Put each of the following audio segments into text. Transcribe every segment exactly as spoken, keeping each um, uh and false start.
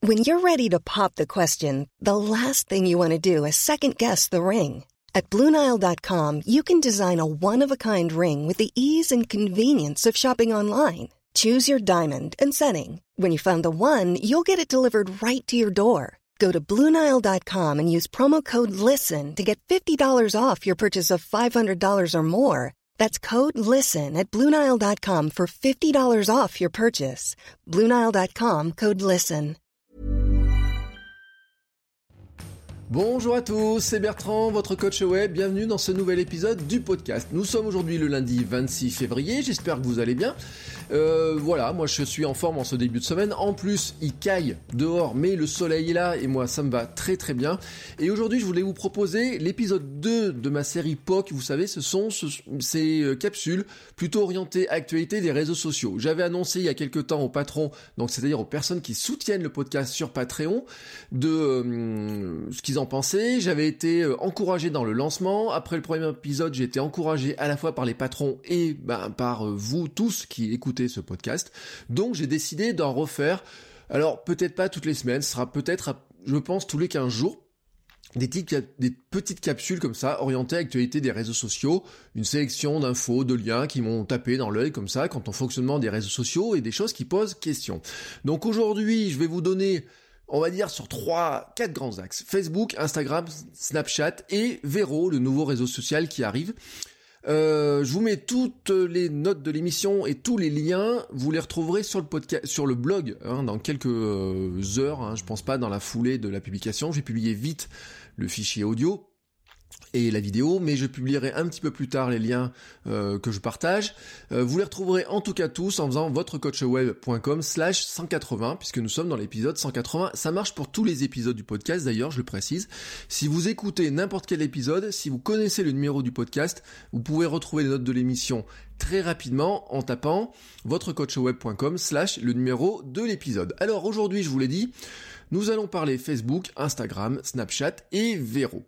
When you're ready to pop the question, the last thing you want to do is second-guess the ring. At Blue Nile dot com, you can design a one-of-a-kind ring with the ease and convenience of shopping online. Choose your diamond and setting. When you find the one, you'll get it delivered right to your door. Go to Blue Nile dot com and use promo code LISTEN to get fifty dollars off your purchase of five hundred dollars or more. That's code LISTEN at Blue Nile dot com for fifty dollars off your purchase. Blue Nile dot com, code LISTEN. Bonjour à tous, c'est Bertrand, votre coach web, bienvenue dans ce nouvel épisode du podcast. Nous sommes aujourd'hui le lundi vingt-six février, j'espère que vous allez bien. Euh, voilà, moi je suis en forme en ce début de semaine, en plus il caille dehors mais le soleil est là et moi ça me va très très bien. Et aujourd'hui je voulais vous proposer l'épisode deux de ma série P O C, vous savez ce sont ce, ces capsules plutôt orientées actualité des réseaux sociaux. J'avais annoncé il y a quelques temps aux patrons, donc c'est-à-dire aux personnes qui soutiennent le podcast sur Patreon, de euh, ce qu'ils en pensaient. J'avais été euh, encouragé dans le lancement. Après le premier épisode, j'ai été encouragé à la fois par les patrons et ben, par euh, vous tous qui écoutez ce podcast. Donc j'ai décidé d'en refaire. Alors peut-être pas toutes les semaines, ce sera peut-être, je pense, tous les quinze jours. Des, petites, des petites capsules comme ça, orientées à l'actualité des réseaux sociaux, une sélection d'infos, de liens qui m'ont tapé dans l'œil comme ça, quant au fonctionnement des réseaux sociaux et des choses qui posent question. Donc aujourd'hui, je vais vous donner, on va dire, sur trois, quatre grands axes. Facebook, Instagram, Snapchat et Vero, le nouveau réseau social qui arrive. Euh, je vous mets toutes les notes de l'émission et tous les liens, vous les retrouverez sur le podcast, sur le blog, hein, dans quelques euh, heures, hein, je pense pas dans la foulée de la publication. J'ai publié vite le fichier audio et la vidéo, mais je publierai un petit peu plus tard les liens euh, que je partage. Euh, vous les retrouverez en tout cas tous en faisant votrecoachweb.com slash 180, puisque nous sommes dans l'épisode cent quatre-vingts. Ça marche pour tous les épisodes du podcast d'ailleurs, je le précise. Si vous écoutez n'importe quel épisode, si vous connaissez le numéro du podcast, vous pouvez retrouver les notes de l'émission très rapidement en tapant votrecoachweb.com slash le numéro de l'épisode. Alors aujourd'hui, je vous l'ai dit, nous allons parler Facebook, Instagram, Snapchat et Vero.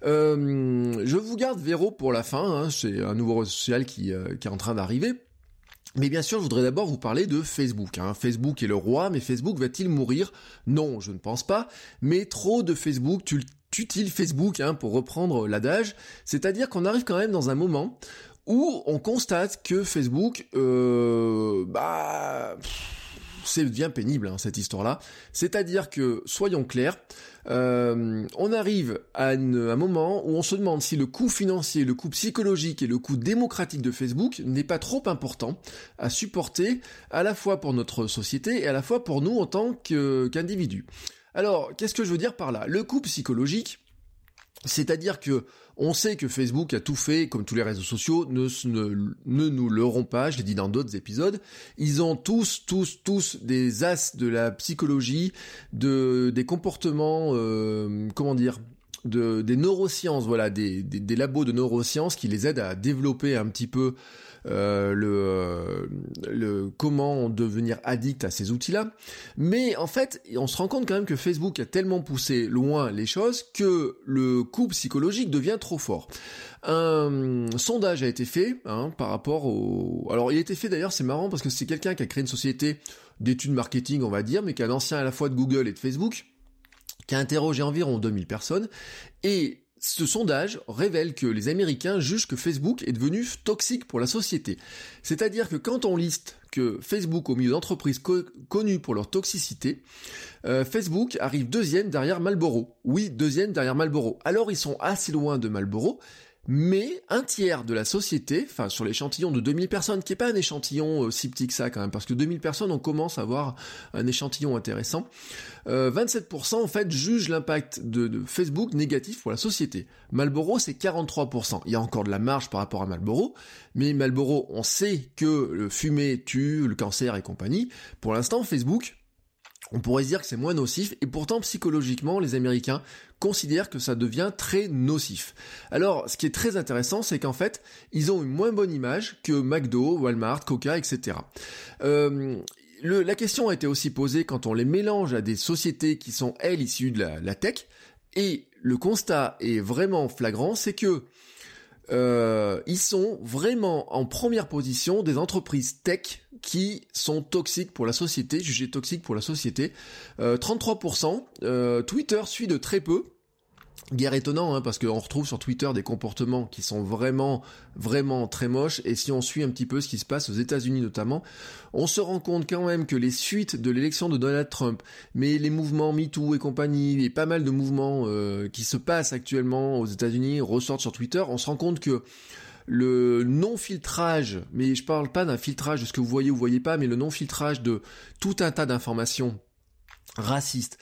Euh, je vous garde Vero pour la fin, hein, c'est un nouveau réseau social qui, euh, qui est en train d'arriver. Mais bien sûr, je voudrais d'abord vous parler de Facebook. Hein. Facebook est le roi, mais Facebook va-t-il mourir ? Non, je ne pense pas. Mais trop de Facebook, tu tutile Facebook, hein, pour reprendre l'adage. C'est-à-dire qu'on arrive quand même dans un moment où on constate que Facebook, euh, bah... c'est devient pénible, hein, cette histoire-là. C'est-à-dire que, soyons clairs, euh, on arrive à, une, à un moment où on se demande si le coût financier, le coût psychologique et le coût démocratique de Facebook n'est pas trop important à supporter, à la fois pour notre société et à la fois pour nous en tant que, qu'individus. Alors, qu'est-ce que je veux dire par là ? Le coût psychologique, c'est-à-dire que on sait que Facebook a tout fait, comme tous les réseaux sociaux, ne, ne, ne nous leurrons pas, je l'ai dit dans d'autres épisodes, ils ont tous, tous, tous des as de la psychologie, de, des comportements, euh, comment dire, de, des neurosciences, voilà, des, des, des labos de neurosciences qui les aident à développer un petit peu Euh, le, euh, le comment devenir addict à ces outils-là. Mais en fait, on se rend compte quand même que Facebook a tellement poussé loin les choses que le coût psychologique devient trop fort. Un sondage a été fait, hein, par rapport au... Alors il a été fait d'ailleurs, c'est marrant parce que c'est quelqu'un qui a créé une société d'études marketing, on va dire, mais qui est un ancien à la fois de Google et de Facebook, qui a interrogé environ deux mille personnes, et ce sondage révèle que les Américains jugent que Facebook est devenu toxique pour la société. C'est-à-dire que quand on liste que Facebook au milieu d'entreprises co- connues pour leur toxicité, euh, Facebook arrive deuxième derrière Marlboro. Oui, deuxième derrière Marlboro. Alors ils sont assez loin de Marlboro, mais un tiers de la société, enfin sur l'échantillon de deux mille personnes, qui n'est pas un échantillon euh, si petit que ça quand même, parce que deux mille personnes, on commence à avoir un échantillon intéressant, euh, vingt-sept pour cent en fait jugent l'impact de, de Facebook négatif pour la société. Marlboro, c'est quarante-trois pour cent. Il y a encore de la marge par rapport à Marlboro, mais Marlboro, on sait que le fumer tue, le cancer et compagnie. Pour l'instant, Facebook, on pourrait se dire que c'est moins nocif, et pourtant psychologiquement, les Américains considèrent que ça devient très nocif. Alors, ce qui est très intéressant, c'est qu'en fait, ils ont une moins bonne image que McDo, Walmart, Coca, et cetera. Euh, le, la question a été aussi posée quand on les mélange à des sociétés qui sont, elles, issues de la, la tech, et le constat est vraiment flagrant, c'est que euh, ils sont vraiment en première position des entreprises tech qui sont toxiques pour la société, jugées toxiques pour la société. Euh, trente-trois pour cent, euh, Twitter suit de très peu. Guère étonnant, hein, parce qu'on retrouve sur Twitter des comportements qui sont vraiment, vraiment très moches, et si on suit un petit peu ce qui se passe aux États-Unis notamment, on se rend compte quand même que les suites de l'élection de Donald Trump, mais les mouvements MeToo et compagnie, et pas mal de mouvements euh, qui se passent actuellement aux États-Unis ressortent sur Twitter, on se rend compte que le non-filtrage, mais je parle pas d'un filtrage de ce que vous voyez ou vous voyez pas, mais le non-filtrage de tout un tas d'informations raciste,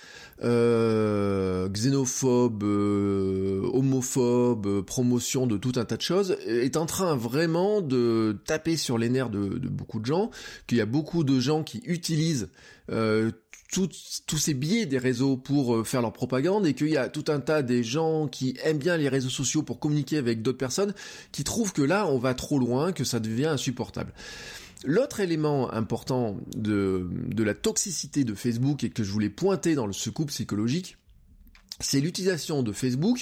euh, xénophobe, euh, homophobe, euh, promotion de tout un tas de choses, est en train vraiment de taper sur les nerfs de, de beaucoup de gens, qu'il y a beaucoup de gens qui utilisent euh, tous ces biais des réseaux pour euh, faire leur propagande, et qu'il y a tout un tas des gens qui aiment bien les réseaux sociaux pour communiquer avec d'autres personnes, qui trouvent que là on va trop loin, que ça devient insupportable. L'autre élément important de, de la toxicité de Facebook, et que je voulais pointer dans le scoop psychologique, c'est l'utilisation de Facebook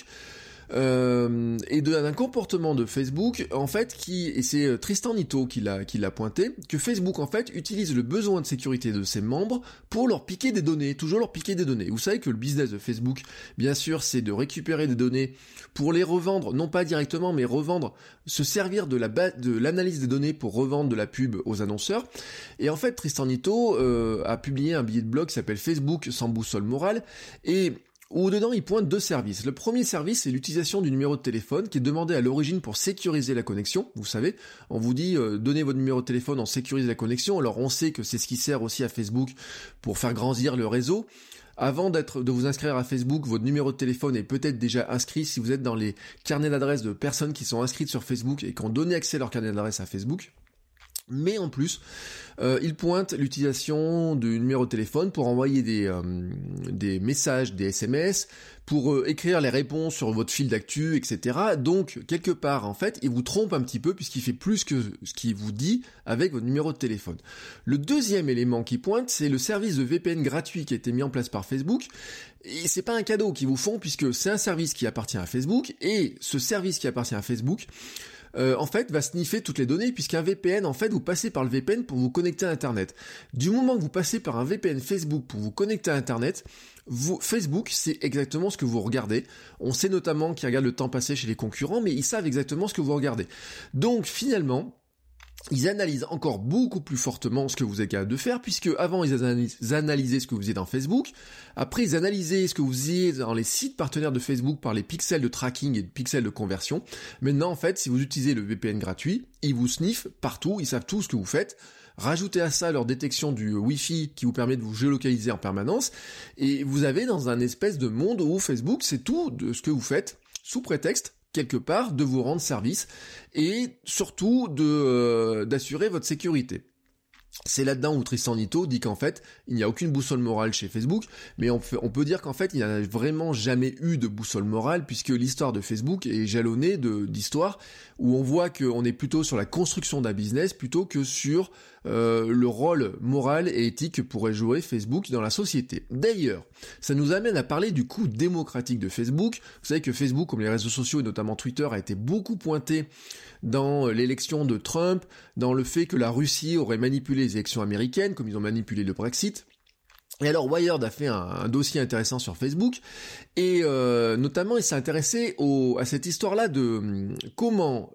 euh, et de, d'un comportement de Facebook, en fait, qui, et c'est Tristan Nitto qui l'a, qui l'a pointé, que Facebook, en fait, utilise le besoin de sécurité de ses membres pour leur piquer des données, toujours leur piquer des données. Vous savez que le business de Facebook, bien sûr, c'est de récupérer des données pour les revendre, non pas directement, mais revendre, se servir de la ba- de l'analyse des données pour revendre de la pub aux annonceurs. Et en fait, Tristan Nitto euh, a publié un billet de blog qui s'appelle Facebook sans boussole morale, et où dedans il pointe deux services. Le premier service, c'est l'utilisation du numéro de téléphone qui est demandé à l'origine pour sécuriser la connexion. Vous savez, on vous dit euh, donnez votre numéro de téléphone, on sécurise la connexion. Alors on sait que c'est ce qui sert aussi à Facebook pour faire grandir le réseau. Avant d'être, de vous inscrire à Facebook, votre numéro de téléphone est peut-être déjà inscrit si vous êtes dans les carnets d'adresses de personnes qui sont inscrites sur Facebook et qui ont donné accès à leur carnet d'adresse à Facebook. Mais en plus, euh, il pointe l'utilisation du numéro de téléphone pour envoyer des, euh, des messages, des S M S, pour euh, écrire les réponses sur votre fil d'actu, et cetera. Donc, quelque part, en fait, il vous trompe un petit peu puisqu'il fait plus que ce qu'il vous dit avec votre numéro de téléphone. Le deuxième élément qui pointe, c'est le service de V P N gratuit qui a été mis en place par Facebook. Et c'est pas un cadeau qu'ils vous font puisque c'est un service qui appartient à Facebook, et ce service qui appartient à Facebook, Euh, en fait, va sniffer toutes les données, puisqu'un V P N, en fait, vous passez par le V P N pour vous connecter à Internet. Du moment que vous passez par un V P N Facebook pour vous connecter à Internet, vous, Facebook, c'est exactement ce que vous regardez. On sait notamment qu'ils regardent le temps passé chez les concurrents, mais ils savent exactement ce que vous regardez. Donc, finalement, ils analysent encore beaucoup plus fortement ce que vous êtes capable de faire, puisque avant ils analysaient ce que vous faisiez dans Facebook, après ils analysaient ce que vous faisiez dans les sites partenaires de Facebook par les pixels de tracking et de pixels de conversion. Maintenant en fait, si vous utilisez le V P N gratuit, ils vous sniffent partout, ils savent tout ce que vous faites. Rajoutez à ça leur détection du Wi-Fi qui vous permet de vous géolocaliser en permanence, et vous avez dans un espèce de monde où Facebook c'est tout de ce que vous faites, sous prétexte quelque part de vous rendre service et surtout de euh, d'assurer votre sécurité. C'est là-dedans où Tristan Nitto dit qu'en fait, il n'y a aucune boussole morale chez Facebook, mais on, fait, on peut dire qu'en fait, il n'y a vraiment jamais eu de boussole morale, puisque l'histoire de Facebook est jalonnée de, d'histoires où on voit qu'on est plutôt sur la construction d'un business plutôt que sur euh, le rôle moral et éthique que pourrait jouer Facebook dans la société. D'ailleurs, ça nous amène à parler du coût démocratique de Facebook. Vous savez que Facebook, comme les réseaux sociaux et notamment Twitter, a été beaucoup pointé dans l'élection de Trump, dans le fait que la Russie aurait manipulé les élections américaines, comme ils ont manipulé le Brexit. Et alors Wired a fait un, un dossier intéressant sur Facebook, et euh, notamment il s'est intéressé au, à cette histoire-là de euh, comment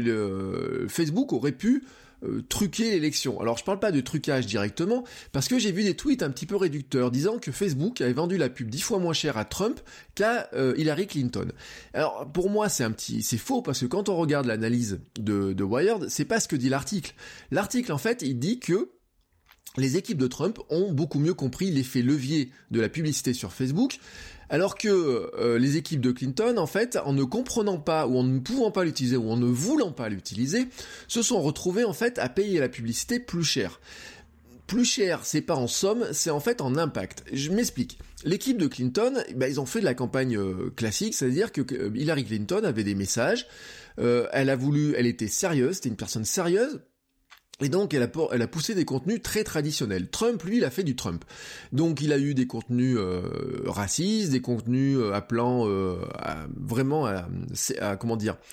le, Facebook aurait pu Euh, truquer l'élection. Alors je parle pas de trucage directement, parce que j'ai vu des tweets un petit peu réducteurs disant que Facebook avait vendu la pub dix fois moins cher à Trump qu'à euh, Hillary Clinton. Alors pour moi c'est un petit, c'est faux, parce que quand on regarde l'analyse de, de Wired, c'est pas ce que dit l'article. L'article en fait il dit que les équipes de Trump ont beaucoup mieux compris l'effet levier de la publicité sur Facebook, alors que euh, les équipes de Clinton, en fait, en ne comprenant pas, ou en ne pouvant pas l'utiliser, ou en ne voulant pas l'utiliser, se sont retrouvées en fait à payer la publicité plus cher. Plus cher, c'est pas en somme, c'est en fait en impact. Je m'explique. L'équipe de Clinton, bah, ils ont fait de la campagne euh, classique, c'est-à-dire que euh, Hillary Clinton avait des messages, euh, elle a voulu, elle était sérieuse, c'était une personne sérieuse, et donc elle a, elle a poussé des contenus très traditionnels. Trump, lui, il a fait du Trump. Donc il a eu des contenus euh, racistes, des contenus euh, appelant euh, à, vraiment à, à, comment dire,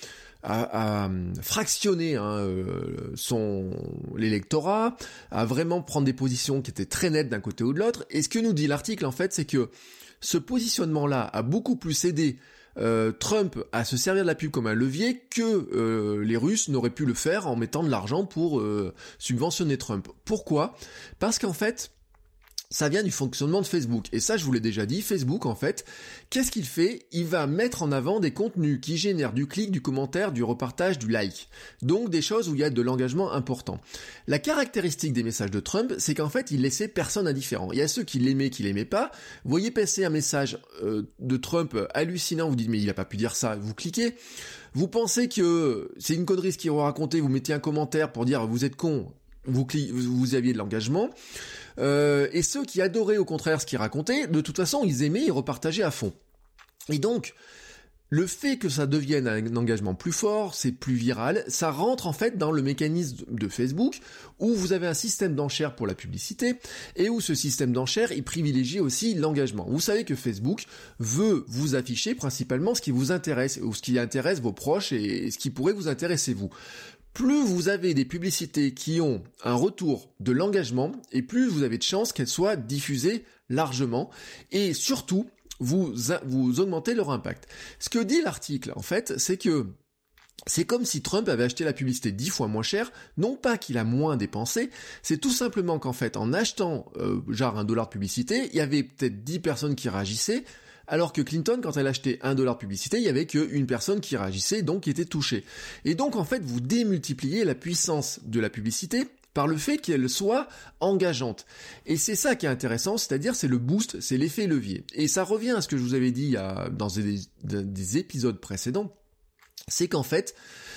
à, à fractionner hein, euh, son l'électorat, à vraiment prendre des positions qui étaient très nettes d'un côté ou de l'autre. Et ce que nous dit l'article, en fait, c'est que ce positionnement-là a beaucoup plus aidé euh, Trump à se servir de la pub comme un levier que euh, les Russes n'auraient pu le faire en mettant de l'argent pour euh, subventionner Trump. Pourquoi ? Parce qu'en fait, ça vient du fonctionnement de Facebook. Et ça, je vous l'ai déjà dit, Facebook, en fait, qu'est-ce qu'il fait ? Il va mettre en avant des contenus qui génèrent du clic, du commentaire, du repartage, du like. Donc, des choses où il y a de l'engagement important. La caractéristique des messages de Trump, c'est qu'en fait, il laissait personne indifférent. Il y a ceux qui l'aimaient, qui l'aimaient pas. Vous voyez passer un message euh, de Trump hallucinant, vous dites, mais il a pas pu dire ça, vous cliquez. Vous pensez que c'est une connerie ce qu'il va raconter, vous mettez un commentaire pour dire, vous êtes con, vous, cli- vous aviez de l'engagement. Euh, et ceux qui adoraient au contraire ce qu'il racontait, de toute façon ils aimaient, ils repartageaient à fond. Et donc, le fait que ça devienne un engagement plus fort, c'est plus viral, ça rentre en fait dans le mécanisme de Facebook, où vous avez un système d'enchères pour la publicité, et où ce système d'enchères, il privilégie aussi l'engagement. Vous savez que Facebook veut vous afficher principalement ce qui vous intéresse, ou ce qui intéresse vos proches, et ce qui pourrait vous intéresser vous. Plus vous avez des publicités qui ont un retour de l'engagement, et plus vous avez de chances qu'elles soient diffusées largement, et surtout, vous, vous augmentez leur impact. Ce que dit l'article, en fait, c'est que c'est comme si Trump avait acheté la publicité dix fois moins cher, non pas qu'il a moins dépensé, c'est tout simplement qu'en fait, en achetant euh, genre un dollar de publicité, il y avait peut-être dix personnes qui réagissaient, alors que Clinton, quand elle achetait un dollar de publicité, il y avait qu'une personne qui réagissait, donc qui était touchée. Et donc, en fait, vous démultipliez la puissance de la publicité par le fait qu'elle soit engageante. Et c'est ça qui est intéressant, c'est-à-dire c'est le boost, c'est l'effet levier. Et ça revient à ce que je vous avais dit il y a, dans des, des épisodes précédents, c'est qu'en fait,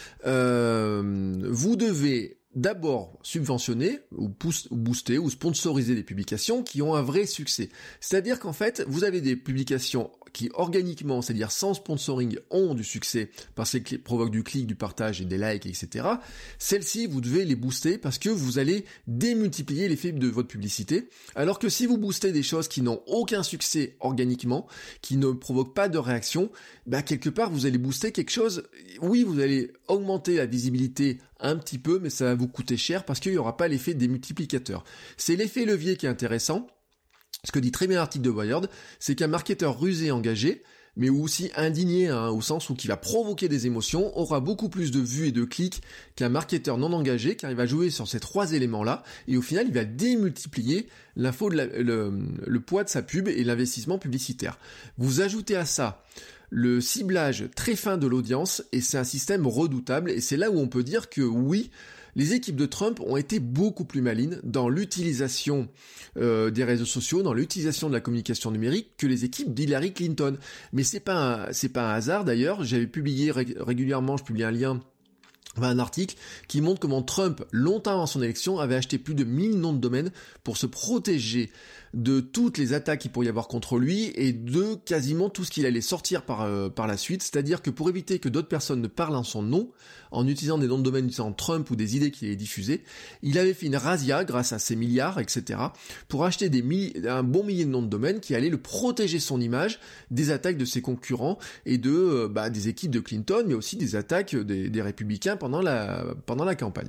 euh, vous devez d'abord subventionner ou booster ou sponsoriser des publications qui ont un vrai succès. C'est-à-dire qu'en fait, vous avez des publications qui organiquement, c'est-à-dire sans sponsoring, ont du succès parce qu'elles provoquent du clic, du partage et des likes, et cetera. Celles-ci, vous devez les booster parce que vous allez démultiplier l'effet de votre publicité. Alors que si vous boostez des choses qui n'ont aucun succès organiquement, qui ne provoquent pas de réaction, bah quelque part vous allez booster quelque chose. Oui, vous allez augmenter la visibilité un petit peu, mais ça va vous coûter cher parce qu'il n'y aura pas l'effet des multiplicateurs. C'est l'effet levier qui est intéressant. Ce que dit très bien l'article de Wired, c'est qu'un marketeur rusé engagé, mais aussi indigné, hein, au sens où qui va provoquer des émotions, aura beaucoup plus de vues et de clics qu'un marketeur non engagé, car il va jouer sur ces trois éléments-là, et au final, il va démultiplier l'info de la, le, le poids de sa pub et l'investissement publicitaire. Vous ajoutez à ça le ciblage très fin de l'audience, et c'est un système redoutable, et c'est là où on peut dire que oui, les équipes de Trump ont été beaucoup plus malines dans l'utilisation euh, des réseaux sociaux, dans l'utilisation de la communication numérique que les équipes d'Hillary Clinton. Mais c'est pas un, c'est pas un hasard d'ailleurs. J'avais publié ré- régulièrement, je publie un lien, un article qui montre comment Trump, longtemps avant son élection, avait acheté plus de mille noms de domaines pour se protéger de toutes les attaques qu'il pourrait y avoir contre lui et de quasiment tout ce qu'il allait sortir par, euh, par la suite, c'est-à-dire que pour éviter que d'autres personnes ne parlent en son nom, en utilisant des noms de domaine utilisant Trump ou des idées qu'il allait diffuser, il avait fait une razzia grâce à ses milliards, et cetera, pour acheter des milli- un bon millier de noms de domaine qui allaient le protéger son image des attaques de ses concurrents et de euh, bah, des équipes de Clinton, mais aussi des attaques des, des républicains pendant la, pendant la campagne.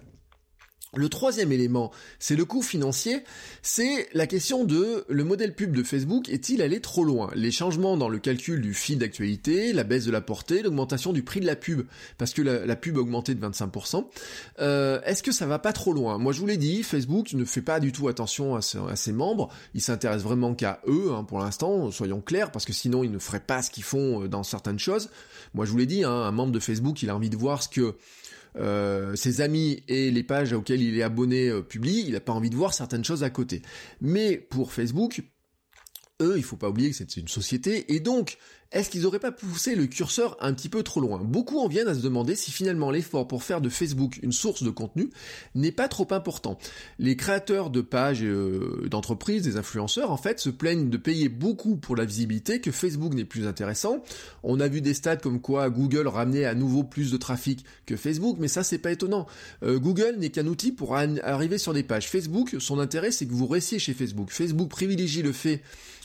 Le troisième élément, c'est le coût financier, c'est la question de le modèle pub de Facebook est-il allé trop loin ? Les changements dans le calcul du fil d'actualité, la baisse de la portée, l'augmentation du prix de la pub, parce que la, la pub a augmenté de vingt-cinq pour cent, euh, est-ce que ça va pas trop loin ? Moi je vous l'ai dit, Facebook ne fait pas du tout attention à, ce, à ses membres, il s'intéresse vraiment qu'à eux hein, pour l'instant, soyons clairs, parce que sinon ils ne feraient pas ce qu'ils font dans certaines choses. Moi je vous l'ai dit, hein, un membre de Facebook, il a envie de voir ce que Euh, ses amis et les pages auxquelles il est abonné euh, publient, il n'a pas envie de voir certaines choses à côté. Mais pour Facebook, eux, il faut pas oublier que c'est une société, et donc, est-ce qu'ils auraient pas poussé le curseur un petit peu trop loin ? Beaucoup en viennent à se demander si finalement l'effort pour faire de Facebook une source de contenu n'est pas trop important. Les créateurs de pages euh, d'entreprises, des influenceurs, en fait, se plaignent de payer beaucoup pour la visibilité, que Facebook n'est plus intéressant. On a vu des stats comme quoi Google ramenait à nouveau plus de trafic que Facebook, mais ça, c'est pas étonnant. Euh, Google n'est qu'un outil pour an- arriver sur des pages. Facebook, son intérêt, c'est que vous restiez chez Facebook. Facebook privilégie le fait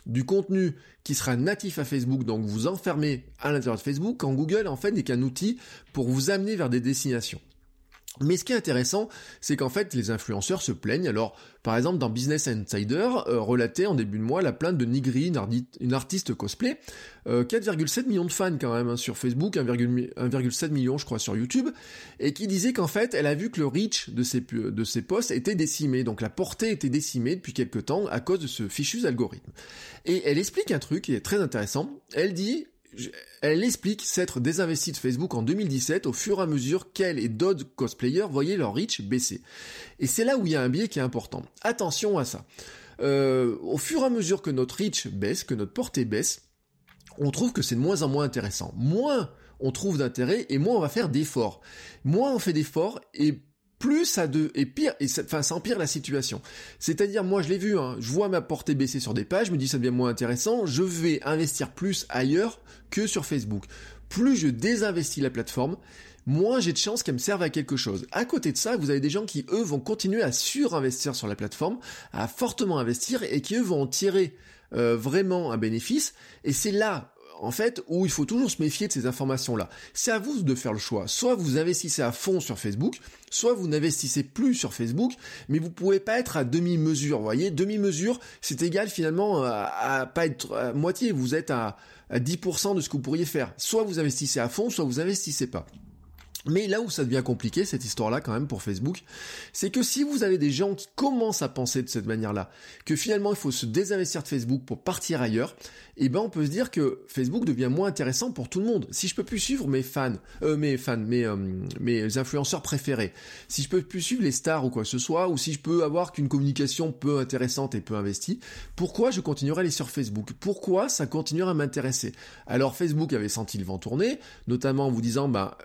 du contenu qui sera natif à Facebook, donc vous enfermez à l'intérieur de Facebook, quand Google en fait n'est qu'un outil pour vous amener vers des destinations. Mais ce qui est intéressant, c'est qu'en fait, les influenceurs se plaignent. Alors, par exemple, dans Business Insider, euh, relatait en début de mois la plainte de Nigri, une, ardi- une artiste cosplay, euh, quatre virgule sept millions de fans quand même hein, sur Facebook, un virgule sept million je crois sur YouTube, et qui disait qu'en fait, elle a vu que le reach de ses, de ses posts était décimé, donc la portée était décimée depuis quelque temps à cause de ce fichu algorithme. Et elle explique un truc qui est très intéressant. Elle dit... Elle explique s'être désinvestie de Facebook en deux mille dix-sept au fur et à mesure qu'elle et d'autres cosplayers voyaient leur reach baisser. Et c'est là où il y a un biais qui est important. Attention à ça. Euh, au fur et à mesure que notre reach baisse, que notre portée baisse, on trouve que c'est de moins en moins intéressant. Moins on trouve d'intérêt et moins on va faire d'efforts. Moins on fait d'efforts et plus ça de et pire et ça, enfin ça empire la situation. C'est-à-dire moi je l'ai vu, hein, je vois ma portée baisser sur des pages, je me dis ça devient moins intéressant, je vais investir plus ailleurs que sur Facebook. Plus je désinvestis la plateforme, moins j'ai de chances qu'elle me serve à quelque chose. À côté de ça, vous avez des gens qui eux vont continuer à surinvestir sur la plateforme, à fortement investir et qui eux vont en tirer euh, vraiment un bénéfice. Et c'est là en fait, où il faut toujours se méfier de ces informations-là. C'est à vous de faire le choix. Soit vous investissez à fond sur Facebook, soit vous n'investissez plus sur Facebook, mais vous pouvez pas être à demi-mesure. Vous voyez, demi-mesure, c'est égal finalement à, à pas être à moitié. Vous êtes à, à dix pour cent de ce que vous pourriez faire. Soit vous investissez à fond, soit vous investissez pas. Mais là où ça devient compliqué, cette histoire-là, quand même, pour Facebook, c'est que si vous avez des gens qui commencent à penser de cette manière-là, que finalement il faut se désinvestir de Facebook pour partir ailleurs, eh ben on peut se dire que Facebook devient moins intéressant pour tout le monde. Si je peux plus suivre mes fans, euh, mes fans, mes, euh, mes influenceurs préférés, si je peux plus suivre les stars ou quoi que ce soit, ou si je peux avoir qu'une communication peu intéressante et peu investie, pourquoi je continuerai à aller sur Facebook? Pourquoi ça continuera à m'intéresser? Alors Facebook avait senti le vent tourner, notamment en vous disant, bah,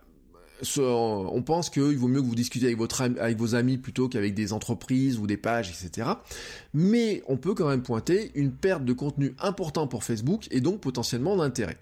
on pense qu'il vaut mieux que vous discutiez avec, votre, avec vos amis plutôt qu'avec des entreprises ou des pages, et cetera. Mais on peut quand même pointer une perte de contenu important pour Facebook et donc potentiellement d'intérêt.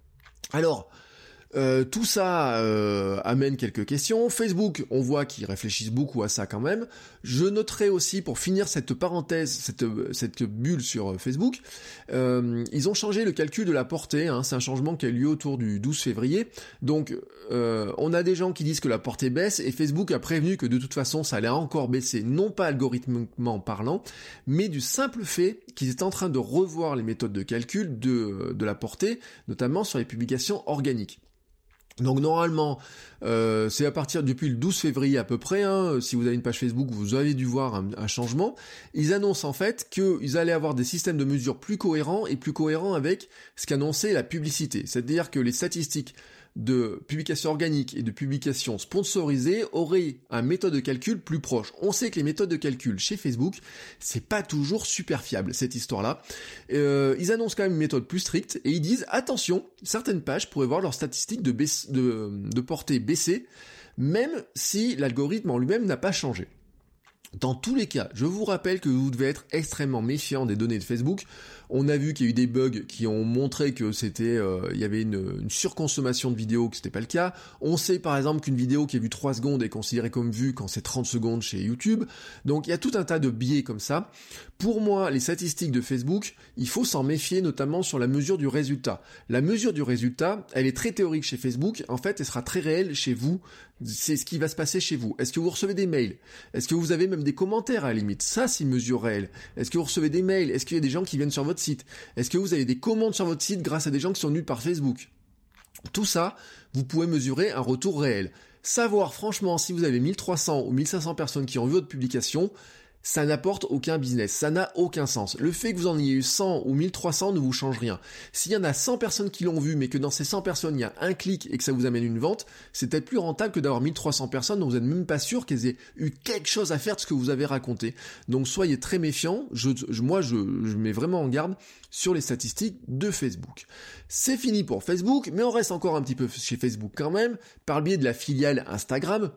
Alors, Euh, tout ça euh, amène quelques questions. Facebook, on voit qu'ils réfléchissent beaucoup à ça quand même. Je noterai aussi, pour finir cette parenthèse, cette, cette bulle sur Facebook, euh, ils ont changé le calcul de la portée, hein. C'est un changement qui a eu lieu autour du douze février. Donc, euh, on a des gens qui disent que la portée baisse, et Facebook a prévenu que de toute façon, ça allait encore baisser, non pas algorithmiquement parlant, mais du simple fait qu'ils étaient en train de revoir les méthodes de calcul de, de la portée, notamment sur les publications organiques. Donc normalement, euh, c'est à partir depuis le douze février à peu près, hein, si vous avez une page Facebook, vous avez dû voir un, un changement. Ils annoncent en fait qu'ils allaient avoir des systèmes de mesure plus cohérents et plus cohérents avec ce qu'annonçait la publicité. C'est-à-dire que les statistiques de publication organique et de publication sponsorisée auraient un méthode de calcul plus proche. On sait que les méthodes de calcul chez Facebook, c'est pas toujours super fiable, cette histoire-là. Euh, ils annoncent quand même une méthode plus stricte et ils disent, attention, certaines pages pourraient voir leurs statistiques de, baisse, de, de portée baisser, même si l'algorithme en lui-même n'a pas changé. Dans tous les cas, je vous rappelle que vous devez être extrêmement méfiant des données de Facebook. On a vu qu'il y a eu des bugs qui ont montré que c'était, euh, il y avait une, une surconsommation de vidéos, que c'était pas le cas. On sait par exemple qu'une vidéo qui est vue trois secondes est considérée comme vue quand c'est trente secondes chez YouTube. Donc il y a tout un tas de biais comme ça. Pour moi, les statistiques de Facebook, il faut s'en méfier, notamment sur la mesure du résultat. La mesure du résultat, elle est très théorique chez Facebook. En fait, elle sera très réelle chez vous. C'est ce qui va se passer chez vous. Est-ce que vous recevez des mails? Est-ce que vous avez même des commentaires à la limite? Ça, c'est une mesure réelle. Est-ce que vous recevez des mails? Est-ce qu'il y a des gens qui viennent sur votre site? Est-ce que vous avez des commandes sur votre site grâce à des gens qui sont venus par Facebook? Tout ça, vous pouvez mesurer un retour réel. Savoir franchement si vous avez mille trois cents ou mille cinq cents personnes qui ont vu votre publication, ça n'apporte aucun business, ça n'a aucun sens. Le fait que vous en ayez eu cent ou mille trois cents ne vous change rien. S'il y en a cent personnes qui l'ont vu, mais que dans ces cent personnes, il y a un clic et que ça vous amène une vente, c'est peut-être plus rentable que d'avoir mille trois cents personnes dont vous n'êtes même pas sûr qu'elles aient eu quelque chose à faire de ce que vous avez raconté. Donc soyez très méfiants, je, je, moi je, je mets vraiment en garde sur les statistiques de Facebook. C'est fini pour Facebook, mais on reste encore un petit peu chez Facebook quand même, par le biais de la filiale Instagram.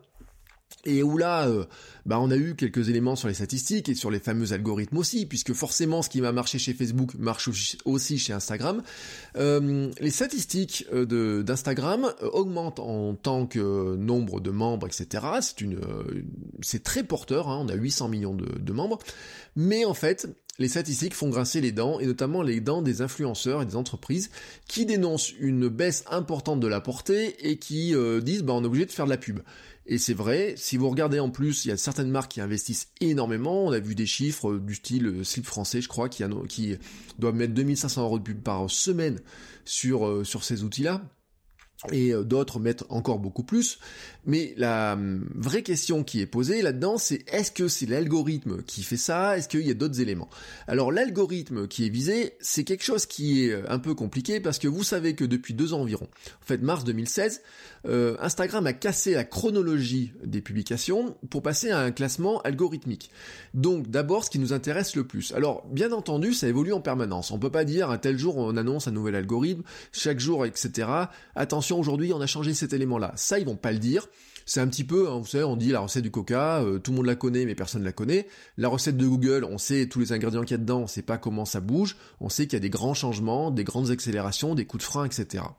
Et où là, euh, bah on a eu quelques éléments sur les statistiques et sur les fameux algorithmes aussi, puisque forcément ce qui va marcher chez Facebook marche aussi chez Instagram. Euh, les statistiques de, d'Instagram augmentent en tant que nombre de membres, et cetera. C'est une, c'est très porteur, hein, on a huit cents millions de, de membres, mais en fait, les statistiques font grincer les dents, et notamment les dents des influenceurs et des entreprises qui dénoncent une baisse importante de la portée et qui euh, disent bah on est obligé de faire de la pub. Et c'est vrai, si vous regardez en plus, il y a certaines marques qui investissent énormément, on a vu des chiffres du style Slip Français, je crois, qui, a, qui doivent mettre deux mille cinq cents euros de pub par semaine sur, euh, sur ces outils-là. Et d'autres mettent encore beaucoup plus, mais la vraie question qui est posée là-dedans, c'est est-ce que c'est l'algorithme qui fait ça, est-ce qu'il y a d'autres éléments? Alors l'algorithme qui est visé, c'est quelque chose qui est un peu compliqué, parce que vous savez que depuis deux ans environ, en fait mars deux mille seize, euh, Instagram a cassé la chronologie des publications pour passer à un classement algorithmique. Donc d'abord ce qui nous intéresse le plus. Alors bien entendu ça évolue en permanence, on peut pas dire un tel jour on annonce un nouvel algorithme, chaque jour et cetera. Attention, aujourd'hui on a changé cet élément-là. Ça, ils vont pas le dire. C'est un petit peu, hein, vous savez, on dit la recette du Coca, euh, tout le monde la connaît, mais personne la connaît. La recette de Google, on sait tous les ingrédients qu'il y a dedans, on sait pas comment ça bouge. On sait qu'il y a des grands changements, des grandes accélérations, des coups de frein, et cetera.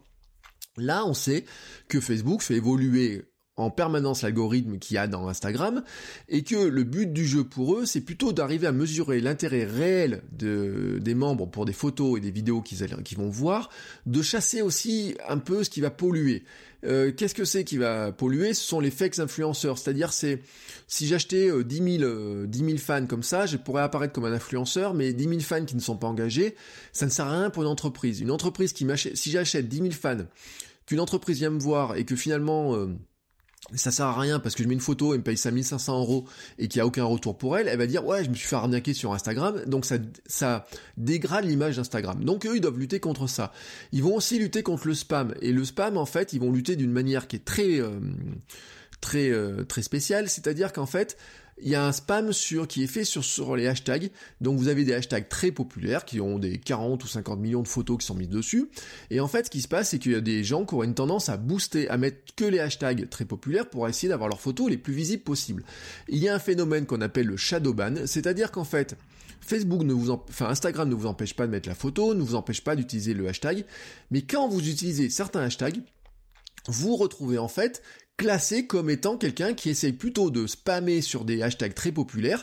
Là, on sait que Facebook fait évoluer en permanence l'algorithme qu'il y a dans Instagram, et que le but du jeu pour eux, c'est plutôt d'arriver à mesurer l'intérêt réel de, des membres pour des photos et des vidéos qu'ils, qu'ils vont voir, de chasser aussi un peu ce qui va polluer. Euh, qu'est-ce que c'est qui va polluer? Ce sont les fakes influenceurs, c'est-à-dire c'est si j'achetais euh, dix mille fans comme ça, je pourrais apparaître comme un influenceur, mais dix mille fans qui ne sont pas engagés, ça ne sert à rien pour une entreprise. Une entreprise qui m'achète, si j'achète dix mille fans, qu'une entreprise vient me voir et que finalement euh, ça sert à rien parce que je mets une photo et me paye cinq mille cinq cents euros et qu'il n'y a aucun retour pour elle, elle va dire ouais je me suis fait arnaquer sur Instagram, donc ça, ça dégrade l'image d'Instagram. Donc eux ils doivent lutter contre ça. Ils vont aussi lutter contre le spam, et le spam en fait ils vont lutter d'une manière qui est très euh, très euh, très spéciale, c'est-à-dire qu'en fait il y a un spam sur, qui est fait sur, sur les hashtags, donc vous avez des hashtags très populaires qui ont des quarante ou cinquante millions de photos qui sont mises dessus, et en fait ce qui se passe c'est qu'il y a des gens qui auraient une tendance à booster, à mettre que les hashtags très populaires pour essayer d'avoir leurs photos les plus visibles possibles. Il y a un phénomène qu'on appelle le shadow ban, c'est-à-dire qu'en fait Facebook ne vous en... enfin Instagram ne vous empêche pas de mettre la photo, ne vous empêche pas d'utiliser le hashtag, mais quand vous utilisez certains hashtags, vous retrouvez en fait classé comme étant quelqu'un qui essaye plutôt de spammer sur des hashtags très populaires.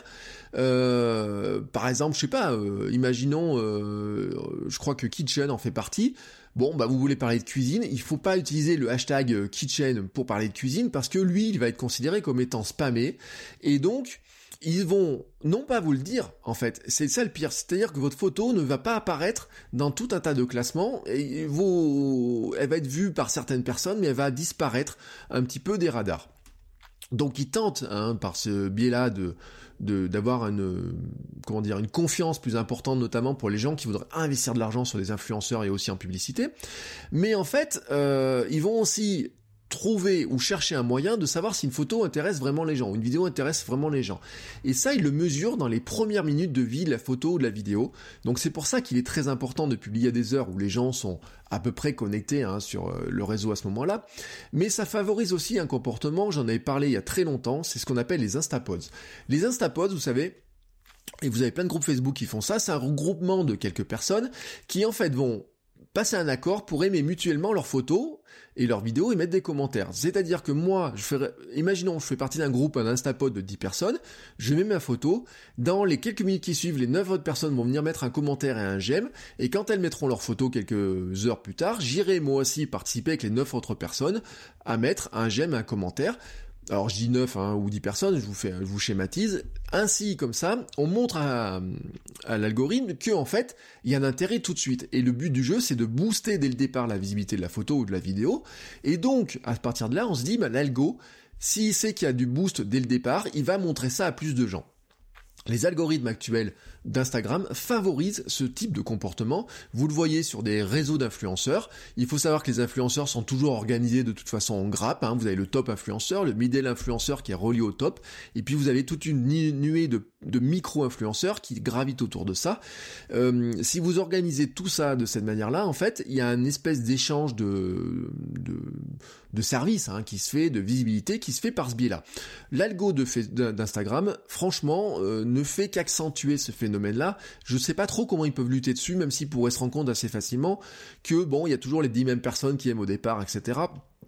Euh, par exemple, je sais pas, euh, imaginons, euh, je crois que Kitchen en fait partie. Bon, bah vous voulez parler de cuisine, il faut pas utiliser le hashtag Kitchen pour parler de cuisine parce que lui, il va être considéré comme étant spammé. Et donc, ils vont non pas vous le dire, en fait, c'est ça le pire, c'est-à-dire que votre photo ne va pas apparaître dans tout un tas de classements, et vous, elle va être vue par certaines personnes, mais elle va disparaître un petit peu des radars. Donc ils tentent, hein, par ce biais-là, de, de d'avoir une, comment dire, une confiance plus importante, notamment pour les gens qui voudraient investir de l'argent sur des influenceurs et aussi en publicité. Mais en fait, euh, ils vont aussi trouver ou chercher un moyen de savoir si une photo intéresse vraiment les gens, ou une vidéo intéresse vraiment les gens. Et ça, ils le mesurent dans les premières minutes de vie de la photo ou de la vidéo. Donc c'est pour ça qu'il est très important de publier à des heures où les gens sont à peu près connectés, hein, sur euh, le réseau à ce moment-là. Mais ça favorise aussi un comportement, j'en avais parlé il y a très longtemps, c'est ce qu'on appelle les Instapods. Les Instapods, vous savez, et vous avez plein de groupes Facebook qui font ça, c'est un regroupement de quelques personnes qui en fait vont passer un accord pour aimer mutuellement leurs photos et leurs vidéos et mettre des commentaires. C'est-à-dire que moi, je ferais, imaginons, je fais partie d'un groupe, un Instapod de dix personnes, je mets ma photo, dans les quelques minutes qui suivent, les neuf autres personnes vont venir mettre un commentaire et un j'aime, et quand elles mettront leur photo quelques heures plus tard, j'irai moi aussi participer avec les neuf autres personnes à mettre un j'aime et un commentaire. Alors je dis neuf, hein, ou dix personnes, je vous fais, je vous schématise. Ainsi, comme ça, on montre à, à l'algorithme que en fait, il y a un intérêt tout de suite. Et le but du jeu, c'est de booster dès le départ la visibilité de la photo ou de la vidéo. Et donc, à partir de là, on se dit, bah, l'algo, s'il sait qu'il y a du boost dès le départ, il va montrer ça à plus de gens. Les algorithmes actuels d'Instagram favorisent ce type de comportement. Vous le voyez sur des réseaux d'influenceurs. Il faut savoir que les influenceurs sont toujours organisés de toute façon en grappe, hein. Vous avez le top influenceur, le middle influenceur qui est relié au top, et puis vous avez toute une nuée de, de micro-influenceurs qui gravitent autour de ça. Euh, si vous organisez tout ça de cette manière-là, en fait, il y a une espèce d'échange de, de, de services, hein, qui se fait, de visibilité qui se fait par ce biais-là. L'algo de, d'Instagram, franchement, euh, ne fait qu'accentuer ce phénomène-là. Je ne sais pas trop comment ils peuvent lutter dessus, même s'ils pourraient se rendre compte assez facilement que, bon, il y a toujours les dix mêmes personnes qui aiment au départ, et cetera.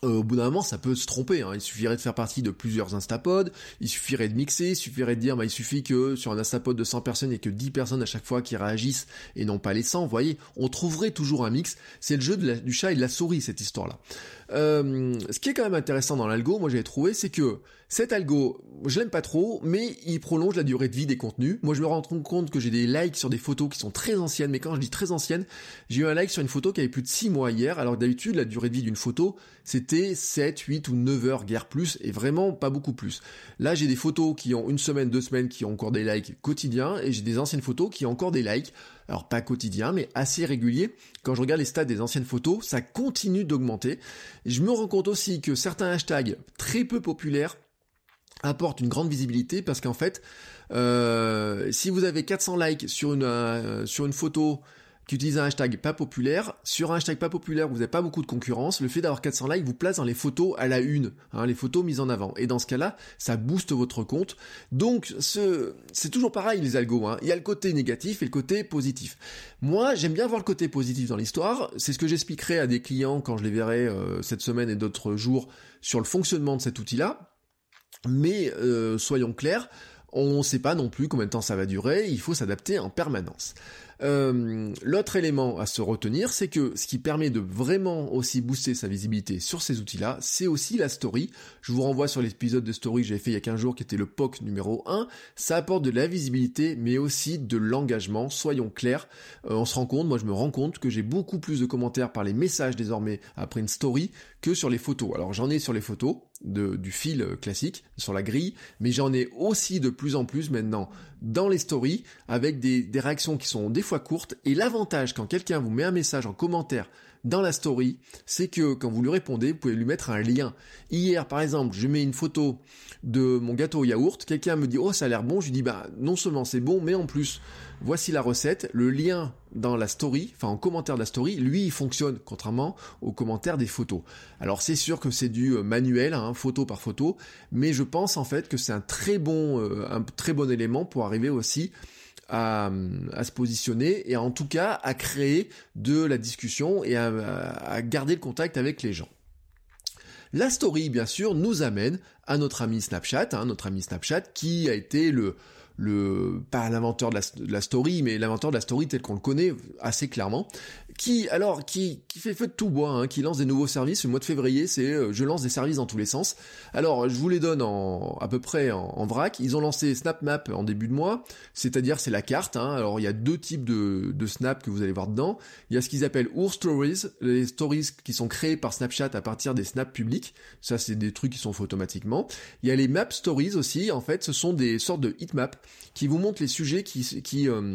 Euh, au bout d'un moment, ça peut se tromper, hein. Il suffirait de faire partie de plusieurs Instapods, il suffirait de mixer, il suffirait de dire, bah, il suffit que sur un Instapod de cent personnes, il n'y ait que dix personnes à chaque fois qui réagissent et non pas les cent, vous voyez, on trouverait toujours un mix. C'est le jeu de la, du chat et de la souris, cette histoire-là. Euh, ce qui est quand même intéressant dans l'algo, moi j'avais trouvé, c'est que cet algo, je l'aime pas trop, mais il prolonge la durée de vie des contenus. Moi je me rends compte que j'ai des likes sur des photos qui sont très anciennes, mais quand je dis très anciennes, j'ai eu un like sur une photo qui avait plus de six mois hier, alors que d'habitude la durée de vie d'une photo, c'était sept, huit ou neuf heures, guère plus, et vraiment pas beaucoup plus. Là j'ai des photos qui ont une semaine, deux semaines, qui ont encore des likes quotidiens, et j'ai des anciennes photos qui ont encore des likes, alors pas quotidiens, mais assez réguliers. Quand je regarde les stats des anciennes photos, ça continue d'augmenter. Je me rends compte aussi que certains hashtags très peu populaires apporte une grande visibilité parce qu'en fait, euh, si vous avez quatre cents likes sur une euh, sur une photo qui utilise un hashtag pas populaire, sur un hashtag pas populaire où vous n'avez pas beaucoup de concurrence, le fait d'avoir quatre cents likes vous place dans les photos à la une, hein, les photos mises en avant. Et dans ce cas-là, ça booste votre compte. Donc, ce, c'est toujours pareil les algos, hein. Il y a le côté négatif et le côté positif. Moi, j'aime bien voir le côté positif dans l'histoire. C'est ce que j'expliquerai à des clients quand je les verrai euh, cette semaine et d'autres jours sur le fonctionnement de cet outil-là. Mais euh, soyons clairs, on ne sait pas non plus combien de temps ça va durer, il faut s'adapter en permanence. Euh, l'autre élément à se retenir, c'est que ce qui permet de vraiment aussi booster sa visibilité sur ces outils-là, c'est aussi la story. Je vous renvoie sur l'épisode de story que j'avais fait il y a quinze jours, qui était le P O C numéro un. Ça apporte de la visibilité, mais aussi de l'engagement, soyons clairs. Euh, on se rend compte, moi je me rends compte que j'ai beaucoup plus de commentaires par les messages désormais après une story que sur les photos. Alors j'en ai sur les photos, De, du fil classique, sur la grille, mais j'en ai aussi de plus en plus maintenant dans les stories, avec des, des réactions qui sont des fois courtes, et l'avantage quand quelqu'un vous met un message en commentaire dans la story, c'est que quand vous lui répondez, vous pouvez lui mettre un lien. Hier, par exemple, je mets une photo de mon gâteau au yaourt, quelqu'un me dit « Oh, ça a l'air bon », je lui dis « Bah, non seulement c'est bon, mais en plus, voici la recette », le lien dans la story, enfin en commentaire de la story, lui, il fonctionne, contrairement aux commentaires des photos. Alors c'est sûr que c'est du manuel, hein, photo par photo, mais je pense en fait que c'est un très bon, euh, un très bon élément pour arriver aussi À, à se positionner et en tout cas à créer de la discussion et à, à garder le contact avec les gens. La story, bien sûr, nous amène à notre ami Snapchat, hein, notre ami Snapchat qui a été le, le pas l'inventeur de la, de la story, mais l'inventeur de la story tel qu'on le connaît assez clairement, qui alors qui, qui fait feu de tout bois, hein, qui lance des nouveaux services. Le mois de février, c'est euh, je lance des services dans tous les sens. Alors je vous les donne en à peu près en, en vrac. Ils ont lancé SnapMap en début de mois, c'est-à-dire c'est la carte. Hein. Alors il y a deux types de, de Snap que vous allez voir dedans. Il y a ce qu'ils appellent Our Stories, les stories qui sont créées par Snapchat à partir des snaps publics. Ça c'est des trucs qui sont faits automatiquement. Il y a les Map Stories aussi. En fait, ce sont des sortes de heatmaps qui vous montrent les sujets qui qui euh,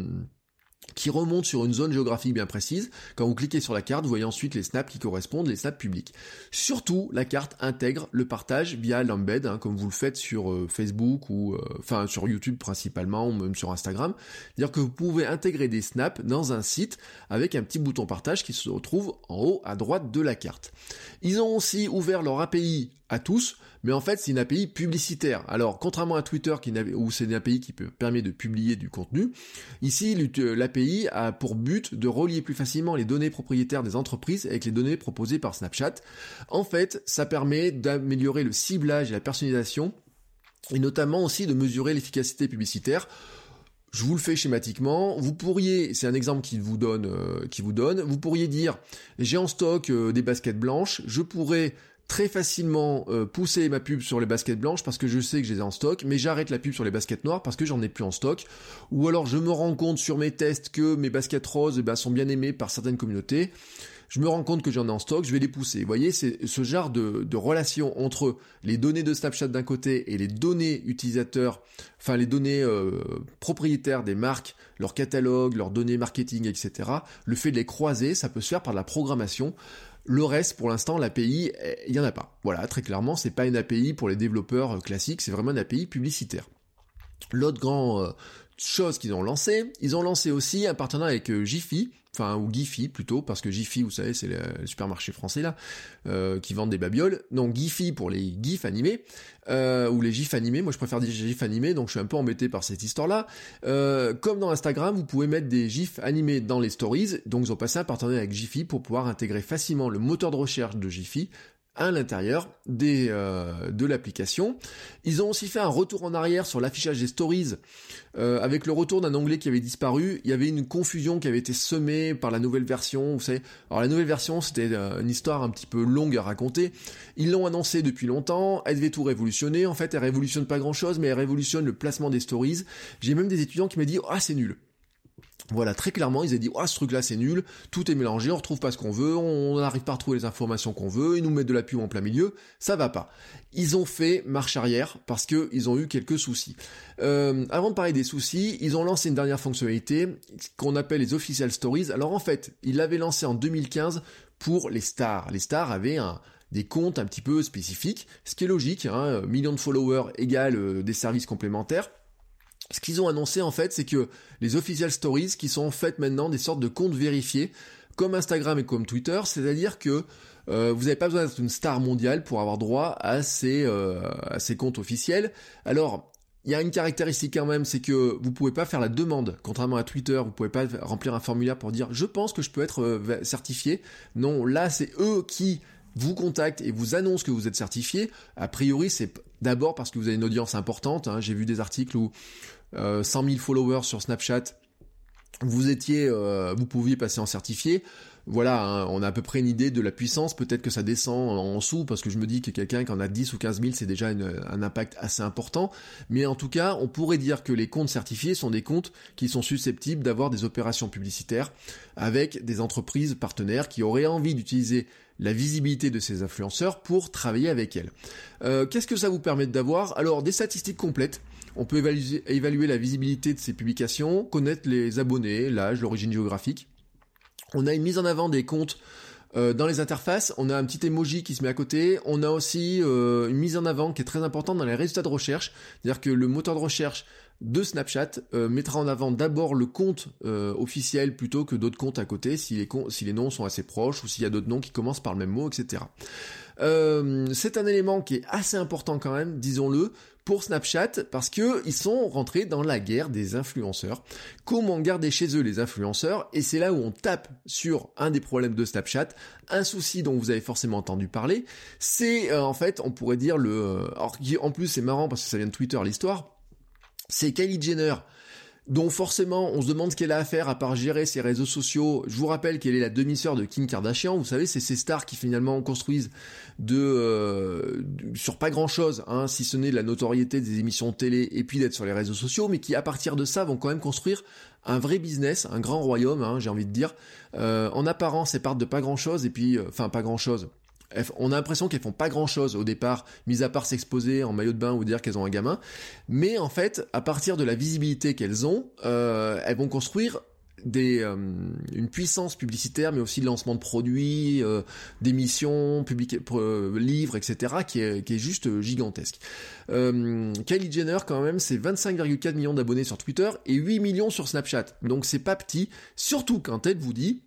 qui remonte sur une zone géographique bien précise. Quand vous cliquez sur la carte, vous voyez ensuite les snaps qui correspondent, les snaps publics. Surtout, la carte intègre le partage via l'embed, hein, comme vous le faites sur euh, Facebook ou euh, enfin sur YouTube principalement, ou même sur Instagram. C'est-à-dire que vous pouvez intégrer des snaps dans un site avec un petit bouton partage qui se retrouve en haut à droite de la carte. Ils ont aussi ouvert leur A P I à tous, mais en fait c'est une A P I publicitaire. Alors contrairement à Twitter qui où c'est une A P I qui peut, permet de publier du contenu, ici l'A P I a pour but de relier plus facilement les données propriétaires des entreprises avec les données proposées par Snapchat. En fait, ça permet d'améliorer le ciblage et la personnalisation, et notamment aussi de mesurer l'efficacité publicitaire. Je vous le fais schématiquement, vous pourriez, c'est un exemple qui vous donne, euh, qui vous donne, vous pourriez dire, j'ai en stock euh, des baskets blanches, je pourrais très facilement euh, pousser ma pub sur les baskets blanches parce que je sais que je les ai en stock, mais j'arrête la pub sur les baskets noires parce que j'en ai plus en stock. Ou alors je me rends compte sur mes tests que mes baskets roses eh ben, sont bien aimées par certaines communautés. Je me rends compte que j'en ai en stock, je vais les pousser. Vous voyez, c'est ce genre de, de relation entre les données de Snapchat d'un côté et les données utilisateurs, enfin les données euh, propriétaires des marques, leur catalogue, leurs données marketing, et cetera. Le fait de les croiser, ça peut se faire par de la programmation. Le reste, pour l'instant, l'A P I, il n'y en a pas. Voilà, très clairement, c'est pas une A P I pour les développeurs classiques, c'est vraiment une A P I publicitaire. L'autre grand euh, chose qu'ils ont lancé, ils ont lancé aussi un partenariat avec euh, Jiffy, enfin ou Giphy plutôt, parce que Jiffy, vous savez, c'est le, le supermarché français là, euh, qui vendent des babioles. Donc Giphy pour les gifs animés, euh, ou les gifs animés, moi je préfère des gifs animés, donc je suis un peu embêté par cette histoire-là. Euh, comme dans Instagram, vous pouvez mettre des gifs animés dans les stories, donc ils ont passé un partenariat avec Jiffy pour pouvoir intégrer facilement le moteur de recherche de Jiffy à l'intérieur des, euh, de l'application. Ils ont aussi fait un retour en arrière sur l'affichage des stories, euh, avec le retour d'un onglet qui avait disparu. Il y avait une confusion qui avait été semée par la nouvelle version, vous savez. Alors la nouvelle version, c'était euh, une histoire un petit peu longue à raconter. Ils l'ont annoncé depuis longtemps, elle devait tout révolutionner. En fait, elle révolutionne pas grand-chose, mais elle révolutionne le placement des stories. J'ai même des étudiants qui m'ont dit « Ah, c'est nul ». Voilà, très clairement, ils ont dit « Ah, ce truc-là, c'est nul, tout est mélangé, on retrouve pas ce qu'on veut, on n'arrive pas à retrouver les informations qu'on veut, ils nous mettent de la pub en plein milieu, ça va pas. » Ils ont fait marche arrière parce que ils ont eu quelques soucis. Euh, avant de parler des soucis, ils ont lancé une dernière fonctionnalité qu'on appelle les Official Stories. Alors en fait, ils l'avaient lancé en deux mille quinze pour les stars. Les stars avaient un... des comptes un petit peu spécifiques, ce qui est logique, hein, millions de followers égale euh, des services complémentaires. Ce qu'ils ont annoncé en fait, c'est que les Official Stories, qui sont en fait maintenant des sortes de comptes vérifiés, comme Instagram et comme Twitter, c'est-à-dire que euh, vous n'avez pas besoin d'être une star mondiale pour avoir droit à ces, euh, à ces comptes officiels. Alors, il y a une caractéristique quand même, c'est que vous pouvez pas faire la demande, contrairement à Twitter, vous pouvez pas remplir un formulaire pour dire « je pense que je peux être euh, certifié ». Non, là c'est eux qui vous contactent et vous annoncent que vous êtes certifié. A priori, c'est d'abord parce que vous avez une audience importante. Hein. J'ai vu des articles où euh, cent mille followers sur Snapchat, vous étiez, euh, vous pouviez passer en certifié. Voilà, hein, on a à peu près une idée de la puissance. Peut-être que ça descend en dessous, parce que je me dis que quelqu'un qui en a dix ou quinze mille, c'est déjà une, un impact assez important. Mais en tout cas, on pourrait dire que les comptes certifiés sont des comptes qui sont susceptibles d'avoir des opérations publicitaires avec des entreprises partenaires qui auraient envie d'utiliser la visibilité de ces influenceurs pour travailler avec elles. Euh, qu'est-ce que ça vous permet d'avoir ? Alors, des statistiques complètes. On peut évaluer, évaluer la visibilité de ces publications, connaître les abonnés, l'âge, l'origine géographique. On a une mise en avant des comptes euh, dans les interfaces, on a un petit emoji qui se met à côté, on a aussi euh, une mise en avant qui est très importante dans les résultats de recherche, c'est-à-dire que le moteur de recherche de Snapchat euh, mettra en avant d'abord le compte euh, officiel plutôt que d'autres comptes à côté, si les, com- si les noms sont assez proches ou s'il y a d'autres noms qui commencent par le même mot, et cetera. Euh, c'est un élément qui est assez important quand même, disons-le, pour Snapchat, parce que ils sont rentrés dans la guerre des influenceurs. Comment garder chez eux les influenceurs ? Et c'est là où on tape sur un des problèmes de Snapchat, un souci dont vous avez forcément entendu parler. C'est euh, en fait, on pourrait dire le... Euh, alors, en plus, c'est marrant parce que ça vient de Twitter l'histoire. C'est Kylie Jenner, dont forcément on se demande ce qu'elle a à faire à part gérer ses réseaux sociaux. Je vous rappelle qu'elle est la demi-sœur de Kim Kardashian. Vous savez, c'est ces stars qui finalement construisent de, euh, de sur pas grand-chose, hein, si ce n'est de la notoriété des émissions de télé et puis d'être sur les réseaux sociaux, mais qui à partir de ça vont quand même construire un vrai business, un grand royaume, hein, j'ai envie de dire. Euh, en apparence, elles partent de pas grand-chose et puis, enfin euh, pas grand-chose. On a l'impression qu'elles font pas grand chose au départ, mis à part s'exposer en maillot de bain ou dire qu'elles ont un gamin. Mais en fait, à partir de la visibilité qu'elles ont, euh, elles vont construire des, euh, une puissance publicitaire, mais aussi de lancement de produits, euh, d'émissions, public, euh, livres, et cetera, qui est, qui est juste gigantesque. Euh, Kylie Jenner, quand même, c'est vingt-cinq virgule quatre millions d'abonnés sur Twitter et huit millions sur Snapchat. Donc c'est pas petit, surtout quand elle vous dit,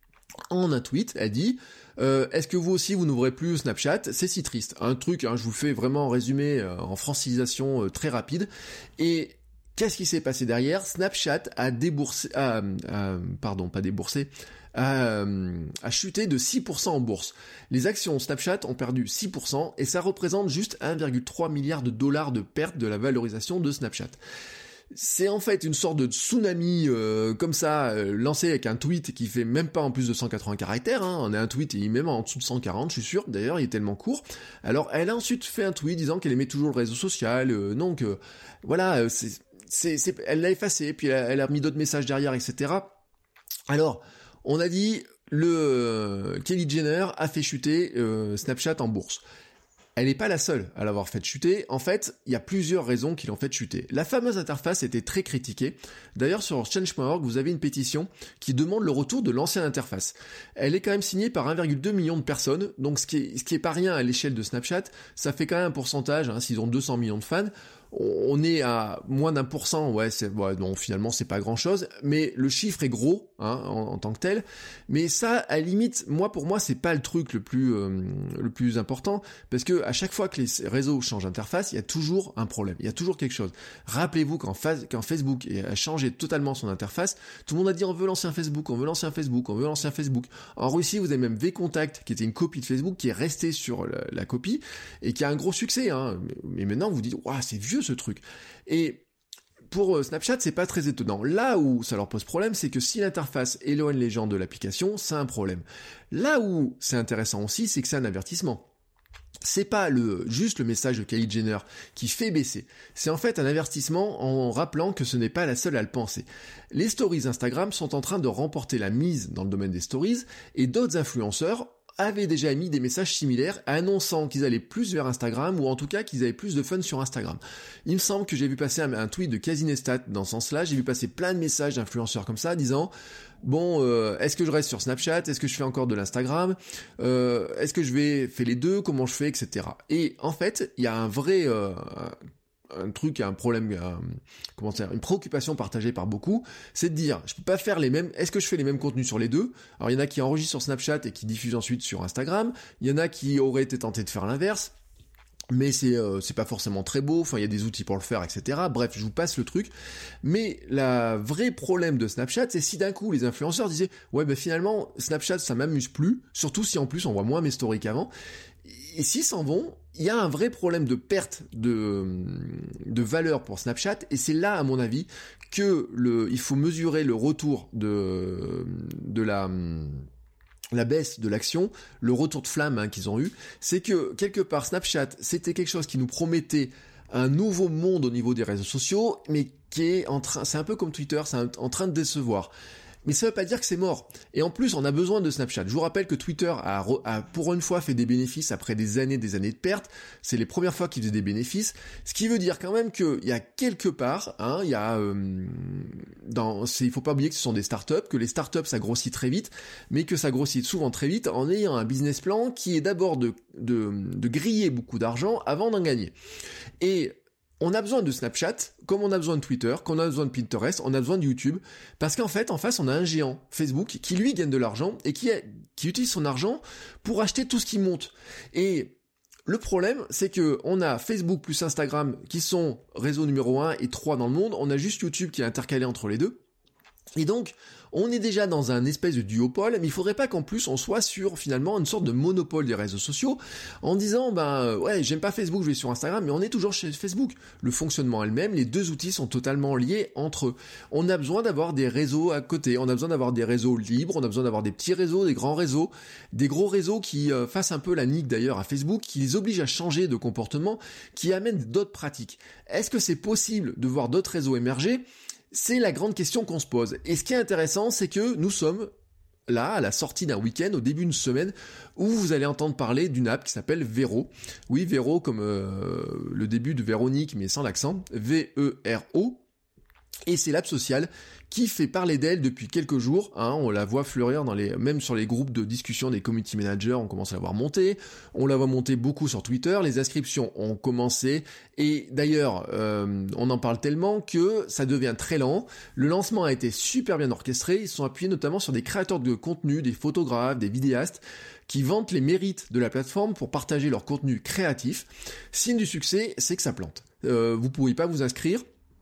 en un tweet, elle dit... Euh, est-ce que vous aussi vous n'ouvrez plus Snapchat ? C'est si triste. Un truc, hein, je vous fais vraiment en résumé, euh, en francisation euh, très rapide. Et qu'est-ce qui s'est passé derrière ? Snapchat a déboursé, a, a, pardon, pas déboursé, a, a chuté de six pour cent en bourse. Les actions Snapchat ont perdu six pour cent et ça représente juste un virgule trois milliard de dollars de perte de la valorisation de Snapchat. C'est en fait une sorte de tsunami euh, comme ça, euh, lancé avec un tweet qui fait même pas en plus de cent quatre-vingts caractères, hein. On a un tweet et il est même en dessous de cent quarante, je suis sûr, d'ailleurs il est tellement court. Alors elle a ensuite fait un tweet disant qu'elle aimait toujours le réseau social, euh, donc euh, voilà, euh, c'est, c'est, c'est, elle l'a effacé, puis elle a, elle a mis d'autres messages derrière, et cetera. Alors, on a dit, le euh, Kylie Jenner a fait chuter euh, Snapchat en bourse. Elle n'est pas la seule à l'avoir fait chuter. En fait, il y a plusieurs raisons qui l'ont fait chuter. La fameuse interface était très critiquée. D'ailleurs, sur change point org, vous avez une pétition qui demande le retour de l'ancienne interface. Elle est quand même signée par un virgule deux million de personnes, donc ce qui est, ce qui est pas rien à l'échelle de Snapchat. Ça fait quand même un pourcentage, hein, s'ils ont deux cents millions de fans. on est à moins d'un pour cent, ouais, c'est, ouais, non, finalement, c'est pas grand chose, mais le chiffre est gros, hein, en, en tant que tel, mais ça, à la limite, moi, pour moi, c'est pas le truc le plus, euh, le plus important, parce que à chaque fois que les réseaux changent d'interface, il y a toujours un problème, il y a toujours quelque chose. Rappelez-vous quand, fa- quand Facebook a changé totalement son interface, tout le monde a dit on veut lancer un Facebook, on veut lancer un Facebook, on veut lancer un Facebook. En Russie, vous avez même VKontakte, qui était une copie de Facebook, qui est restée sur la, la copie, et qui a un gros succès, hein, mais, mais maintenant, vous vous dites, waouh, c'est vieux ce truc. Et pour Snapchat, c'est pas très étonnant. Là où ça leur pose problème, c'est que si l'interface éloigne les gens de l'application, c'est un problème. Là où c'est intéressant aussi, c'est que c'est un avertissement. C'est pas le, juste le message de Kylie Jenner qui fait baisser. C'est en fait un avertissement en rappelant que ce n'est pas la seule à le penser. Les stories Instagram sont en train de remporter la mise dans le domaine des stories et d'autres influenceurs avaient déjà mis des messages similaires annonçant qu'ils allaient plus vers Instagram ou en tout cas qu'ils avaient plus de fun sur Instagram. Il me semble que j'ai vu passer un, un tweet de Casinestat dans ce sens-là, j'ai vu passer plein de messages d'influenceurs comme ça disant bon, euh, est-ce que je reste sur Snapchat, est-ce que je fais encore de l'Instagram, euh, est-ce que je vais faire les deux, comment je fais, et cetera. Et en fait, il y a un vrai... Euh, un truc, un problème, un, comment dire, une préoccupation partagée par beaucoup, c'est de dire, je peux pas faire les mêmes, est-ce que je fais les mêmes contenus sur les deux? Alors il y en a qui enregistrent sur Snapchat et qui diffusent ensuite sur Instagram, il y en a qui auraient été tentés de faire l'inverse, mais c'est euh, c'est pas forcément très beau, enfin il y a des outils pour le faire, et cetera. Bref, je vous passe le truc, mais la vraie problème de Snapchat, c'est si d'un coup les influenceurs disaient, ouais ben finalement, Snapchat ça m'amuse plus, surtout si en plus on voit moins mes stories qu'avant, et s'ils s'en vont, il y a un vrai problème de perte de, de valeur pour Snapchat, et c'est là, à mon avis, que le, il faut mesurer le retour de, de la, la baisse de l'action, le retour de flamme hein, qu'ils ont eu. C'est que, quelque part, Snapchat, c'était quelque chose qui nous promettait un nouveau monde au niveau des réseaux sociaux, mais qui est en train, c'est un peu comme Twitter, c'est en train de décevoir. Mais ça veut pas dire que c'est mort. Et en plus, on a besoin de Snapchat. Je vous rappelle que Twitter a, a pour une fois fait des bénéfices après des années des années de pertes. C'est les premières fois qu'ils faisaient des bénéfices. Ce qui veut dire quand même qu'il y a quelque part, hein, il y a, euh, dans, c'est, il faut pas oublier que ce sont des startups, que les startups ça grossit très vite, mais que ça grossit souvent très vite en ayant un business plan qui est d'abord de, de, de griller beaucoup d'argent avant d'en gagner. Et on a besoin de Snapchat, comme on a besoin de Twitter, comme on a besoin de Pinterest, on a besoin de YouTube, parce qu'en fait, en face, on a un géant, Facebook, qui lui gagne de l'argent et qui, a, qui utilise son argent pour acheter tout ce qui monte. Et le problème, c'est que on a Facebook plus Instagram qui sont réseau numéro un et trois dans le monde, on a juste YouTube qui est intercalé entre les deux. Et donc, on est déjà dans un espèce de duopole, mais il faudrait pas qu'en plus on soit sur finalement une sorte de monopole des réseaux sociaux, en disant ben ouais j'aime pas Facebook, je vais sur Instagram, mais on est toujours chez Facebook. Le fonctionnement est le même, les deux outils sont totalement liés entre eux. On a besoin d'avoir des réseaux à côté, on a besoin d'avoir des réseaux libres, on a besoin d'avoir des petits réseaux, des grands réseaux, des gros réseaux qui euh, fassent un peu la nique d'ailleurs à Facebook, qui les obligent à changer de comportement, qui amènent d'autres pratiques. Est-ce que c'est possible de voir d'autres réseaux émerger ? C'est la grande question qu'on se pose. Et ce qui est intéressant, c'est que nous sommes là, à la sortie d'un week-end, au début d'une semaine, où vous allez entendre parler d'une app qui s'appelle Vero. Oui, Vero comme euh, le début de Véronique, mais sans l'accent. V E R O. Et c'est l'app sociale qui fait parler d'elle depuis quelques jours, hein, on la voit fleurir dans les, même sur les groupes de discussion des community managers, on commence à la voir monter, on la voit monter beaucoup sur Twitter, les inscriptions ont commencé, et d'ailleurs, euh, on en parle tellement que ça devient très lent, le lancement a été super bien orchestré, ils sont appuyés notamment sur des créateurs de contenu, des photographes, des vidéastes, qui vantent les mérites de la plateforme pour partager leur contenu créatif. Signe du succès, c'est que ça plante. Euh, vous pouvez pas vous inscrire,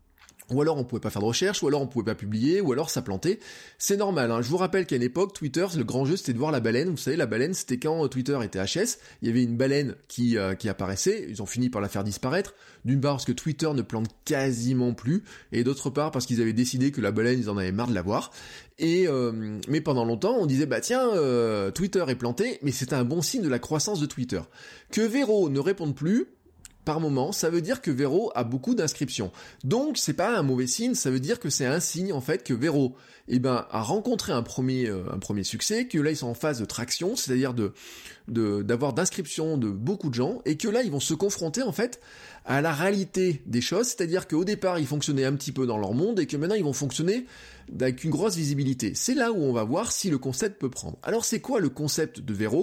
ou alors on pouvait pas faire de recherche, ou alors on pouvait pas publier, ou alors ça plantait. C'est normal, hein. Je vous rappelle qu'à une époque, Twitter, le grand jeu c'était de voir la baleine. Vous savez, la baleine c'était quand Twitter était H S, il y avait une baleine qui, euh, qui apparaissait, ils ont fini par la faire disparaître, d'une part parce que Twitter ne plante quasiment plus, et d'autre part parce qu'ils avaient décidé que la baleine, ils en avaient marre de la voir. Et euh, mais pendant longtemps, on disait, bah tiens, euh, Twitter est planté, mais c'était un bon signe de la croissance de Twitter. Que Vero ne réponde plus, par moment, ça veut dire que Vero a beaucoup d'inscriptions. Donc, c'est pas un mauvais signe, ça veut dire que c'est un signe, en fait, que Vero, eh ben, a rencontré un premier, euh, un premier succès, que là, ils sont en phase de traction, c'est-à-dire de, de, d'avoir d'inscriptions de beaucoup de gens, et que là, ils vont se confronter, en fait, à la réalité des choses, c'est-à-dire qu'au départ, ils fonctionnaient un petit peu dans leur monde, et que maintenant, ils vont fonctionner avec une grosse visibilité. C'est là où on va voir si le concept peut prendre. Alors, c'est quoi le concept de Vero ?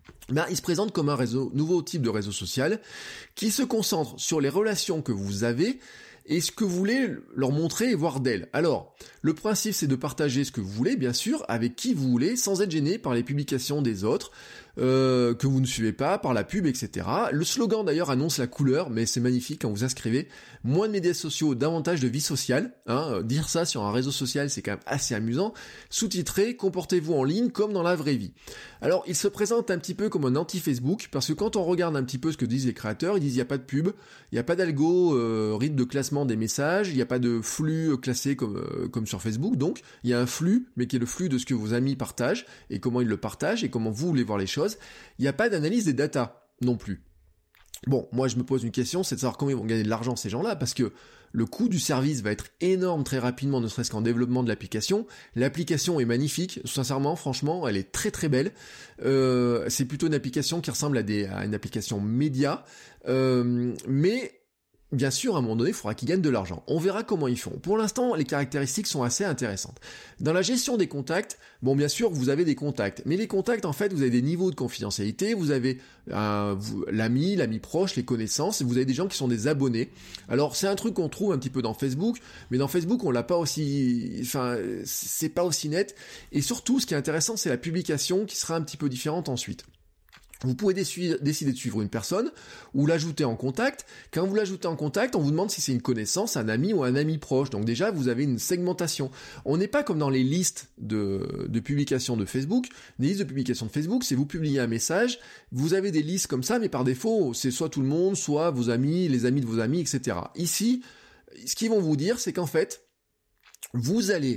Ben, il se présente comme un réseau, nouveau type de réseau social qui se concentre sur les relations que vous avez et ce que vous voulez leur montrer et voir d'elles. Alors, le principe c'est de partager ce que vous voulez, bien sûr, avec qui vous voulez, sans être gêné par les publications des autres, euh, que vous ne suivez pas, par la pub, et cetera. Le slogan d'ailleurs annonce la couleur, mais c'est magnifique quand vous inscrivez. Moins de médias sociaux, davantage de vie sociale. Hein, dire ça sur un réseau social, c'est quand même assez amusant. Sous-titré, comportez-vous en ligne comme dans la vraie vie. Alors, il se présente un petit peu comme un anti-Facebook, parce que quand on regarde un petit peu ce que disent les créateurs, ils disent il n'y a pas de pub, il n'y a pas d'algo, euh, rythme de classement des messages, il n'y a pas de flux classé comme, euh, comme sur Facebook, donc il y a un flux, mais qui est le flux de ce que vos amis partagent, et comment ils le partagent, et comment vous voulez voir les choses. Il n'y a pas d'analyse des datas non plus. Bon, moi je me pose une question, c'est de savoir comment ils vont gagner de l'argent ces gens-là, parce que le coût du service va être énorme très rapidement, ne serait-ce qu'en développement de l'application. L'application est magnifique, sincèrement, franchement, elle est très très belle. Euh, c'est plutôt une application qui ressemble à, des, à une application média, euh, mais bien sûr, à un moment donné, il faudra qu'ils gagnent de l'argent. On verra comment ils font. Pour l'instant, les caractéristiques sont assez intéressantes. Dans la gestion des contacts, bon, bien sûr, vous avez des contacts. Mais les contacts, en fait, vous avez des niveaux de confidentialité. Vous avez euh, vous, l'ami, l'ami proche, les connaissances. Et vous avez des gens qui sont des abonnés. Alors, c'est un truc qu'on trouve un petit peu dans Facebook. Mais dans Facebook, on l'a pas aussi... Enfin, c'est pas aussi net. Et surtout, ce qui est intéressant, c'est la publication qui sera un petit peu différente ensuite. Vous pouvez décider de suivre une personne ou l'ajouter en contact. Quand vous l'ajoutez en contact, on vous demande si c'est une connaissance, un ami ou un ami proche. Donc déjà, vous avez une segmentation. On n'est pas comme dans les listes de, de publications de Facebook. Les listes de publications de Facebook, c'est vous publiez un message, vous avez des listes comme ça, mais par défaut, c'est soit tout le monde, soit vos amis, les amis de vos amis, et cetera. Ici, ce qu'ils vont vous dire, c'est qu'en fait, vous allez...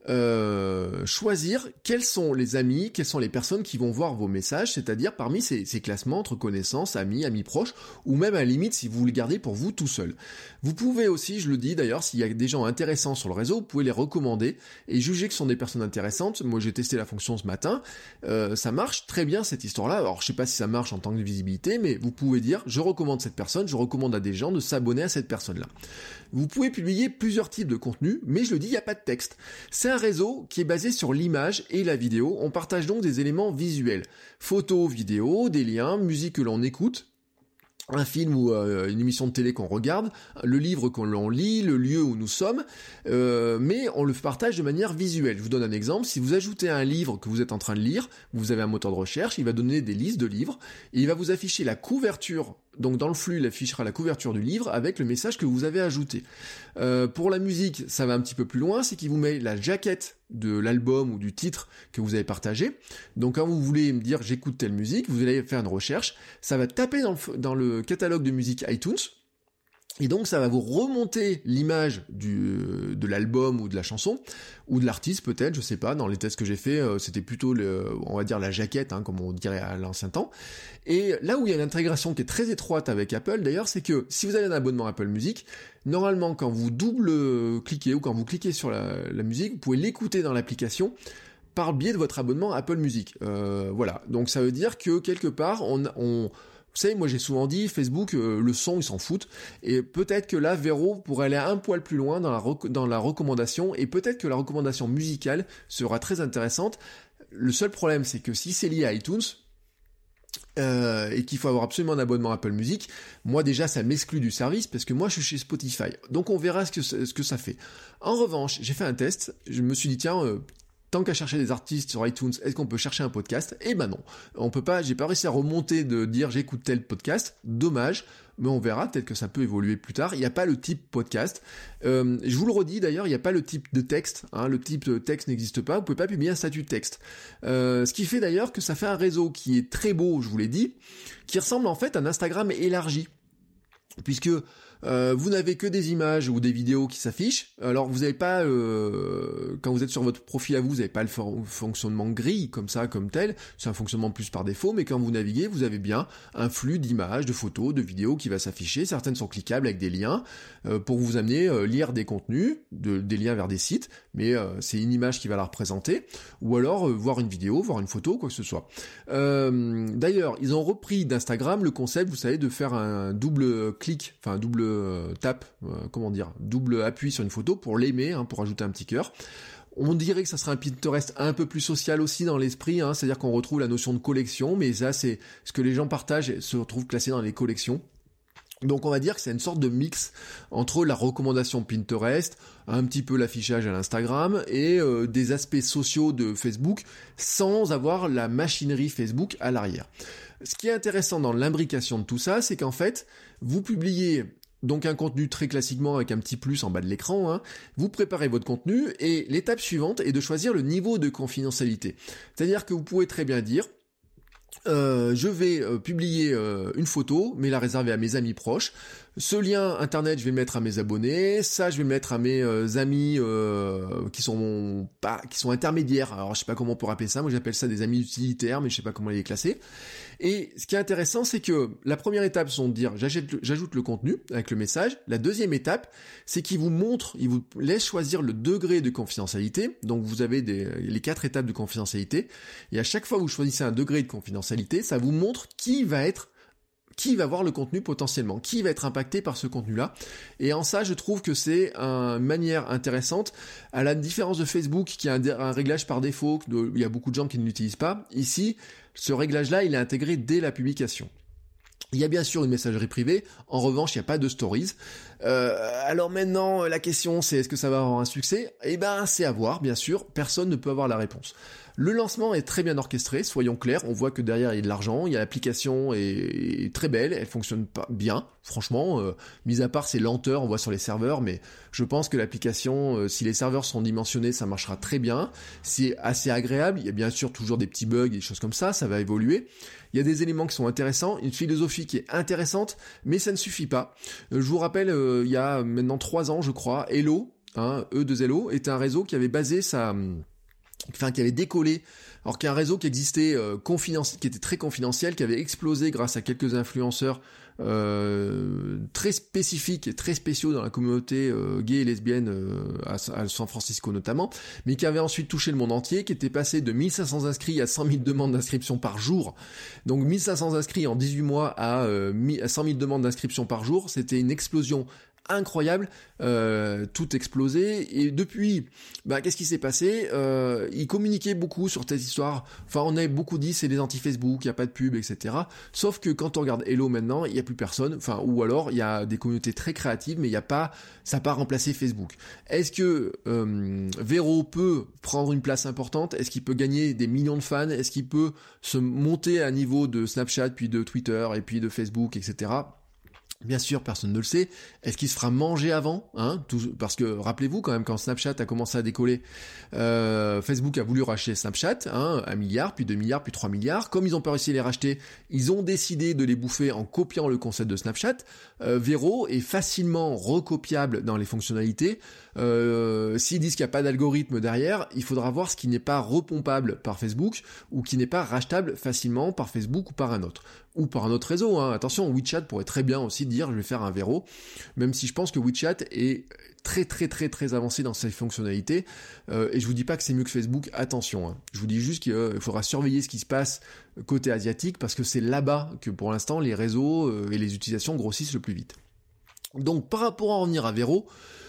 Euh, choisir quels sont les amis, quelles sont les personnes qui vont voir vos messages, c'est-à-dire parmi ces, ces classements entre connaissances, amis, amis proches, ou même à la limite si vous le gardez pour vous tout seul. Vous pouvez aussi, je le dis d'ailleurs, s'il y a des gens intéressants sur le réseau, vous pouvez les recommander et juger que ce sont des personnes intéressantes. Moi j'ai testé la fonction ce matin, euh, ça marche très bien cette histoire-là. Alors je sais pas si ça marche en tant que visibilité, mais vous pouvez dire je recommande cette personne, je recommande à des gens de s'abonner à cette personne-là. Vous pouvez publier plusieurs types de contenus, mais je le dis, il n'y a pas de texte. C'est un réseau qui est basé sur l'image et la vidéo. On partage donc des éléments visuels. Photos, vidéos, des liens, musique que l'on écoute, un film ou euh, une émission de télé qu'on regarde, le livre qu'on l'on lit, le lieu où nous sommes, euh, mais on le partage de manière visuelle. Je vous donne un exemple, si vous ajoutez un livre que vous êtes en train de lire, vous avez un moteur de recherche, il va donner des listes de livres, et il va vous afficher la couverture, donc dans le flux, il affichera la couverture du livre avec le message que vous avez ajouté. Euh, pour la musique, ça va un petit peu plus loin, c'est qu'il vous met la jaquette de l'album ou du titre que vous avez partagé. Donc quand vous voulez me dire j'écoute telle musique, vous allez faire une recherche, ça va taper dans le, dans le catalogue de musique iTunes, et donc ça va vous remonter l'image du, de l'album ou de la chanson, ou de l'artiste peut-être, je sais pas, dans les tests que j'ai fait, euh, c'était plutôt, le, on va dire la jaquette, hein, comme on dirait à l'ancien temps. Et là où il y a une intégration qui est très étroite avec Apple d'ailleurs, c'est que si vous avez un abonnement Apple Music, normalement quand vous double-cliquez ou quand vous cliquez sur la, la musique, vous pouvez l'écouter dans l'application par le biais de votre abonnement Apple Music. Euh, voilà, donc ça veut dire que quelque part, on... on Vous savez, moi j'ai souvent dit, Facebook, euh, le son, ils s'en foutent, et peut-être que là, Vero pourrait aller un poil plus loin dans la, rec- dans la recommandation, et peut-être que la recommandation musicale sera très intéressante. Le seul problème, c'est que si c'est lié à iTunes, euh, et qu'il faut avoir absolument un abonnement Apple Music, moi déjà ça m'exclut du service, parce que moi je suis chez Spotify, donc on verra ce que, ce que ça fait. En revanche, j'ai fait un test, je me suis dit, tiens... Euh, tant qu'à chercher des artistes sur iTunes, est-ce qu'on peut chercher un podcast ? Eh ben non, on peut pas, j'ai pas réussi à remonter de dire j'écoute tel podcast, dommage, mais on verra, peut-être que ça peut évoluer plus tard. Il n'y a pas le type podcast, euh, je vous le redis d'ailleurs, il n'y a pas le type de texte, hein, le type de texte n'existe pas, vous pouvez pas publier un statut de texte. Euh, ce qui fait d'ailleurs que ça fait un réseau qui est très beau, je vous l'ai dit, qui ressemble en fait à un Instagram élargi, puisque Euh, vous n'avez que des images ou des vidéos qui s'affichent, alors vous n'avez pas, euh, quand vous êtes sur votre profil à vous, vous n'avez pas le for- fonctionnement grille comme ça, comme tel, c'est un fonctionnement plus par défaut, mais quand vous naviguez, vous avez bien un flux d'images, de photos, de vidéos qui va s'afficher, certaines sont cliquables avec des liens, euh, pour vous amener euh, lire des contenus, de, des liens vers des sites, mais euh, c'est une image qui va la représenter, ou alors euh, voir une vidéo, voir une photo, quoi que ce soit. Euh, d'ailleurs, ils ont repris d'Instagram le concept, vous savez, de faire un double clic, enfin un double Euh, tape, euh, comment dire, double appui sur une photo pour l'aimer, hein, pour ajouter un petit cœur. On dirait que ça serait un Pinterest un peu plus social aussi dans l'esprit, hein, c'est-à-dire qu'on retrouve la notion de collection, mais ça c'est ce que les gens partagent et se retrouvent classés dans les collections. Donc on va dire que c'est une sorte de mix entre la recommandation Pinterest, un petit peu l'affichage à l'Instagram et euh, des aspects sociaux de Facebook sans avoir la machinerie Facebook à l'arrière. Ce qui est intéressant dans l'imbrication de tout ça, c'est qu'en fait, vous publiez donc un contenu très classiquement avec un petit plus en bas de l'écran, hein. Vous préparez votre contenu et l'étape suivante est de choisir le niveau de confidentialité. C'est-à-dire que vous pouvez très bien dire Euh, je vais euh, publier euh, une photo, mais la réserver à mes amis proches. Ce lien internet, je vais le mettre à mes abonnés. Ça, je vais le mettre à mes euh, amis euh, qui sont pas, qui sont intermédiaires. Alors, je sais pas comment on peut appeler ça. Moi, j'appelle ça des amis utilitaires, mais je sais pas comment les classer. Et ce qui est intéressant, c'est que la première étape, c'est de dire j'ajoute le, j'ajoute le contenu avec le message. La deuxième étape, c'est qu'il vous montre, il vous laisse choisir le degré de confidentialité. Donc, vous avez des, les quatre étapes de confidentialité. Et à chaque fois que vous choisissez un degré de confidentialité, ça vous montre qui va être qui va voir le contenu potentiellement, qui va être impacté par ce contenu-là. Et en ça, je trouve que c'est une manière intéressante, à la différence de Facebook qui a un, un réglage par défaut, de, il y a beaucoup de gens qui ne l'utilisent pas. Ici, ce réglage-là, il est intégré dès la publication. Il y a bien sûr une messagerie privée, en revanche, il n'y a pas de stories. Euh, alors maintenant, la question c'est est-ce que ça va avoir un succès ? Eh ben, c'est à voir, bien sûr, personne ne peut avoir la réponse. Le lancement est très bien orchestré, soyons clairs, on voit que derrière il y a de l'argent, il y a l'application est, est très belle, elle fonctionne pas bien, franchement, euh, mis à part ses lenteurs, on voit sur les serveurs, mais je pense que l'application, euh, si les serveurs sont dimensionnés, ça marchera très bien, c'est assez agréable, il y a bien sûr toujours des petits bugs, des choses comme ça, ça va évoluer, il y a des éléments qui sont intéressants, une philosophie qui est intéressante, mais ça ne suffit pas. Euh, je vous rappelle, euh, il y a maintenant trois ans, je crois, Hello, hein, E deux L O, était un réseau qui avait basé sa... enfin qui avait décollé, alors qu'il y a un réseau qui existait euh, confidentiel, qui était très confidentiel, qui avait explosé grâce à quelques influenceurs euh, très spécifiques et très spéciaux dans la communauté euh, gay et lesbienne euh, à, à San Francisco notamment, mais qui avait ensuite touché le monde entier, qui était passé de mille cinq cents inscrits à cent mille demandes d'inscription par jour. Donc mille cinq cents inscrits en dix-huit mois à, euh, à cent mille demandes d'inscription par jour, c'était une explosion incroyable, euh, tout explosé, et depuis, bah, qu'est-ce qui s'est passé euh, ils communiquaient beaucoup sur cette histoire, enfin on avait beaucoup dit c'est des anti-Facebook, il n'y a pas de pub, et cetera. Sauf que quand on regarde Hello maintenant, il n'y a plus personne, enfin ou alors il y a des communautés très créatives, mais il n'y a pas, ça n'a pas remplacé Facebook. Est-ce que euh, Vero peut prendre une place importante ? Est-ce qu'il peut gagner des millions de fans ? Est-ce qu'il peut se monter à niveau de Snapchat, puis de Twitter, et puis de Facebook, et cetera. Bien sûr, personne ne le sait. Est-ce qu'il se fera manger avant, hein, tout, parce que rappelez-vous quand même quand Snapchat a commencé à décoller, euh, Facebook a voulu racheter Snapchat, hein, un milliard, puis deux milliards, puis trois milliards. Comme ils ont pas réussi à les racheter, ils ont décidé de les bouffer en copiant le concept de Snapchat. Euh, Vero est facilement recopiable dans les fonctionnalités. Euh, s'ils disent qu'il n'y a pas d'algorithme derrière, il faudra voir ce qui n'est pas repompable par Facebook ou qui n'est pas rachetable facilement par Facebook ou par un autre. Ou par un autre réseau, hein. Attention, WeChat pourrait très bien aussi dire je vais faire un Vero, même si je pense que WeChat est très très très très avancé dans ses fonctionnalités, euh, et je vous dis pas que c'est mieux que Facebook, attention, hein. Je vous dis juste qu'il euh, faudra surveiller ce qui se passe côté asiatique, parce que c'est là-bas que pour l'instant les réseaux euh, et les utilisations grossissent le plus vite. Donc par rapport à en revenir à Vero,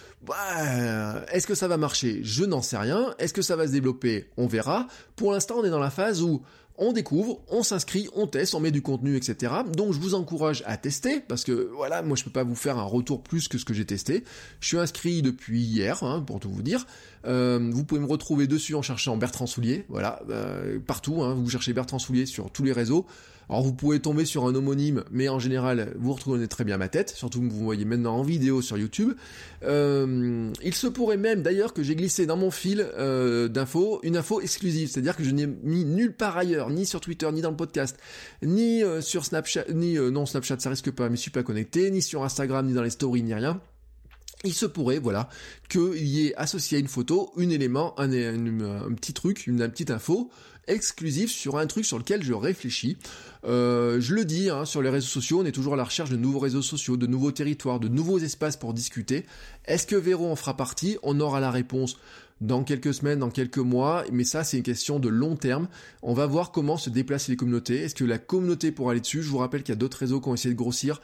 bah, est-ce que ça va marcher ? Je n'en sais rien. Est-ce que ça va se développer ? On verra. Pour l'instant, on est dans la phase où on découvre, on s'inscrit, on teste, on met du contenu, et cetera. Donc je vous encourage à tester, parce que voilà, moi je peux pas vous faire un retour plus que ce que j'ai testé. Je suis inscrit depuis hier, hein, pour tout vous dire. Euh, vous pouvez me retrouver dessus en cherchant Bertrand Soulier, voilà, euh, partout, hein, vous cherchez Bertrand Soulier sur tous les réseaux. Alors vous pouvez tomber sur un homonyme, mais en général, vous retrouvez très bien ma tête, surtout que vous me voyez maintenant en vidéo sur YouTube. Euh, il se pourrait même d'ailleurs que j'ai glissé dans mon fil euh, d'infos une info exclusive, c'est-à-dire que je n'ai mis nulle part ailleurs, ni sur Twitter, ni dans le podcast, ni euh, sur Snapchat, ni euh, non Snapchat ça risque pas, mais je suis pas connecté, ni sur Instagram, ni dans les stories, ni rien. Il se pourrait, voilà, qu'il y ait associé à une photo, un élément, un, un, un petit truc, une, une petite info, exclusif sur un truc sur lequel je réfléchis. Euh, je le dis, hein, sur les réseaux sociaux, on est toujours à la recherche de nouveaux réseaux sociaux, de nouveaux territoires, de nouveaux espaces pour discuter. Est-ce que Véro en fera partie ? On aura la réponse dans quelques semaines, dans quelques mois, mais ça c'est une question de long terme. On va voir comment se déplacent les communautés. Est-ce que la communauté pourra aller dessus ? Je vous rappelle qu'il y a d'autres réseaux qui ont essayé de grossir.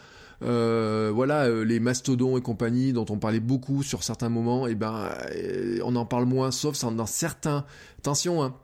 Euh, voilà, euh, les mastodons et compagnie dont on parlait beaucoup sur certains moments, et ben euh, on en parle moins, sauf dans certains. Attention, hein.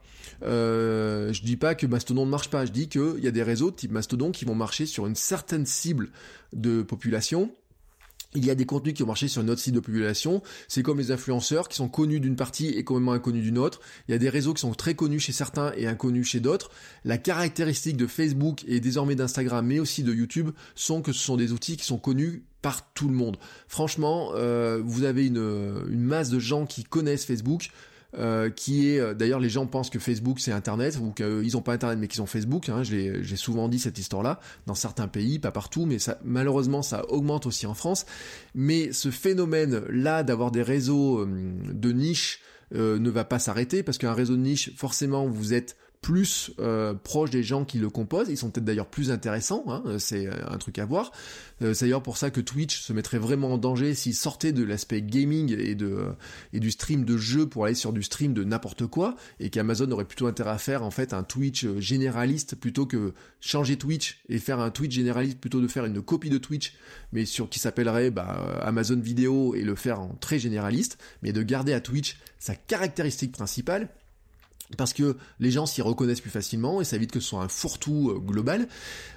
Euh, je dis pas que Mastodon ne marche pas, je dis qu'il y a des réseaux type Mastodon qui vont marcher sur une certaine cible de population. Il y a des contenus qui ont marché sur une autre cible de population. C'est comme les influenceurs qui sont connus d'une partie et complètement inconnus d'une autre. Il y a des réseaux qui sont très connus chez certains et inconnus chez d'autres. La caractéristique de Facebook et désormais d'Instagram, mais aussi de YouTube, sont que ce sont des outils qui sont connus par tout le monde. Franchement, euh, vous avez une, une masse de gens qui connaissent Facebook. Euh, qui est, d'ailleurs les gens pensent que Facebook c'est Internet, ou qu'ils n'ont pas Internet mais qu'ils ont Facebook, hein, j'ai, j'ai souvent dit cette histoire-là, dans certains pays, pas partout, mais ça, malheureusement ça augmente aussi en France, mais ce phénomène-là d'avoir des réseaux euh, de niche euh, ne va pas s'arrêter, parce qu'un réseau de niche, forcément vous êtes plus euh, proche des gens qui le composent, ils sont peut-être d'ailleurs plus intéressants, hein, c'est un truc à voir. Euh, c'est d'ailleurs pour ça que Twitch se mettrait vraiment en danger s'il sortait de l'aspect gaming et, de, euh, et du stream de jeux pour aller sur du stream de n'importe quoi, et qu'Amazon aurait plutôt intérêt à faire en fait un Twitch généraliste plutôt que changer Twitch et faire un Twitch généraliste, plutôt de faire une copie de Twitch mais sur qui s'appellerait bah, Amazon Vidéo et le faire en très généraliste, mais de garder à Twitch sa caractéristique principale, parce que les gens s'y reconnaissent plus facilement et ça évite que ce soit un fourre-tout euh, global.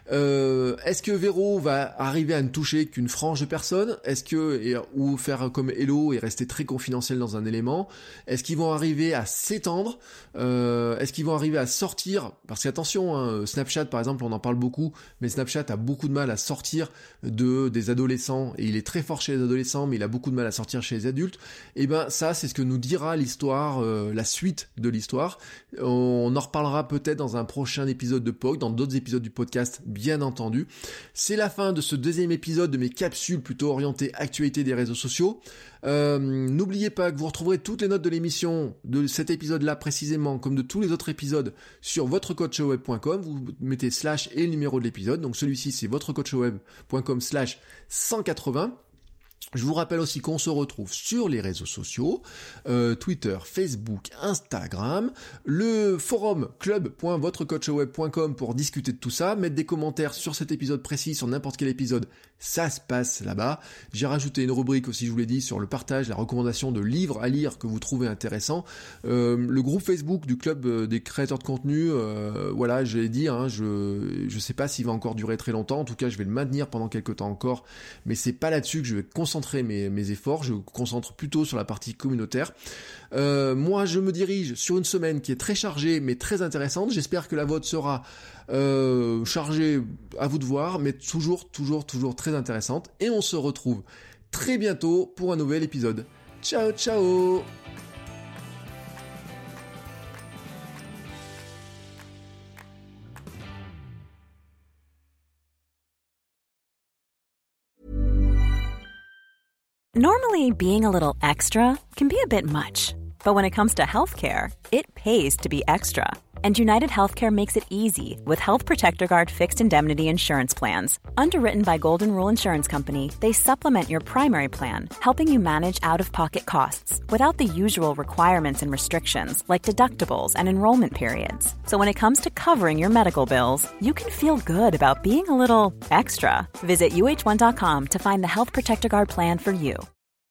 Euh, est-ce que Véro va arriver à ne toucher qu'une frange de personnes ? Est-ce que et, ou faire comme Hello et rester très confidentiel dans un élément ? Est-ce qu'ils vont arriver à s'étendre ? euh, Est-ce qu'ils vont arriver à sortir ? Parce qu'attention, hein, Snapchat par exemple, on en parle beaucoup, mais Snapchat a beaucoup de mal à sortir de des adolescents, et il est très fort chez les adolescents, mais il a beaucoup de mal à sortir chez les adultes. Et ben ça, c'est ce que nous dira l'histoire, euh, la suite de l'histoire. On en reparlera peut-être dans un prochain épisode de P O C, dans d'autres épisodes du podcast, bien entendu. C'est la fin de ce deuxième épisode de mes capsules plutôt orientées actualité des réseaux sociaux. Euh, n'oubliez pas que vous retrouverez toutes les notes de l'émission, de cet épisode-là précisément, comme de tous les autres épisodes, sur votrecoachweb point com. Vous mettez slash et le numéro de l'épisode. Donc celui-ci, c'est votrecoachweb point com slash cent quatre-vingts. Je vous rappelle aussi qu'on se retrouve sur les réseaux sociaux, euh, Twitter, Facebook, Instagram, le forum club point votrecoachweb point com pour discuter de tout ça, mettre des commentaires sur cet épisode précis, sur n'importe quel épisode, ça se passe là-bas. J'ai rajouté une rubrique aussi, je vous l'ai dit, sur le partage, la recommandation de livres à lire que vous trouvez intéressants. Euh, le groupe Facebook du club des créateurs de contenu, euh, voilà, je l'ai dit, hein, je je sais pas s'il va encore durer très longtemps, en tout cas je vais le maintenir pendant quelques temps encore, mais c'est pas là-dessus que je vais concentrer Mes, mes efforts, je me concentre plutôt sur la partie communautaire. Euh, moi, je me dirige sur une semaine qui est très chargée, mais très intéressante. J'espère que la vôtre sera euh, chargée, à vous de voir, mais toujours, toujours, toujours très intéressante. Et on se retrouve très bientôt pour un nouvel épisode. Ciao, ciao! Normally, being a little extra can be a bit much, but when it comes to healthcare, it pays to be extra. And United Healthcare makes it easy with Health Protector Guard fixed indemnity insurance plans. Underwritten by Golden Rule Insurance Company, they supplement your primary plan, helping you manage out-of-pocket costs without the usual requirements and restrictions like deductibles and enrollment periods. So when it comes to covering your medical bills, you can feel good about being a little extra. Visit U H one dot com to find the Health Protector Guard plan for you.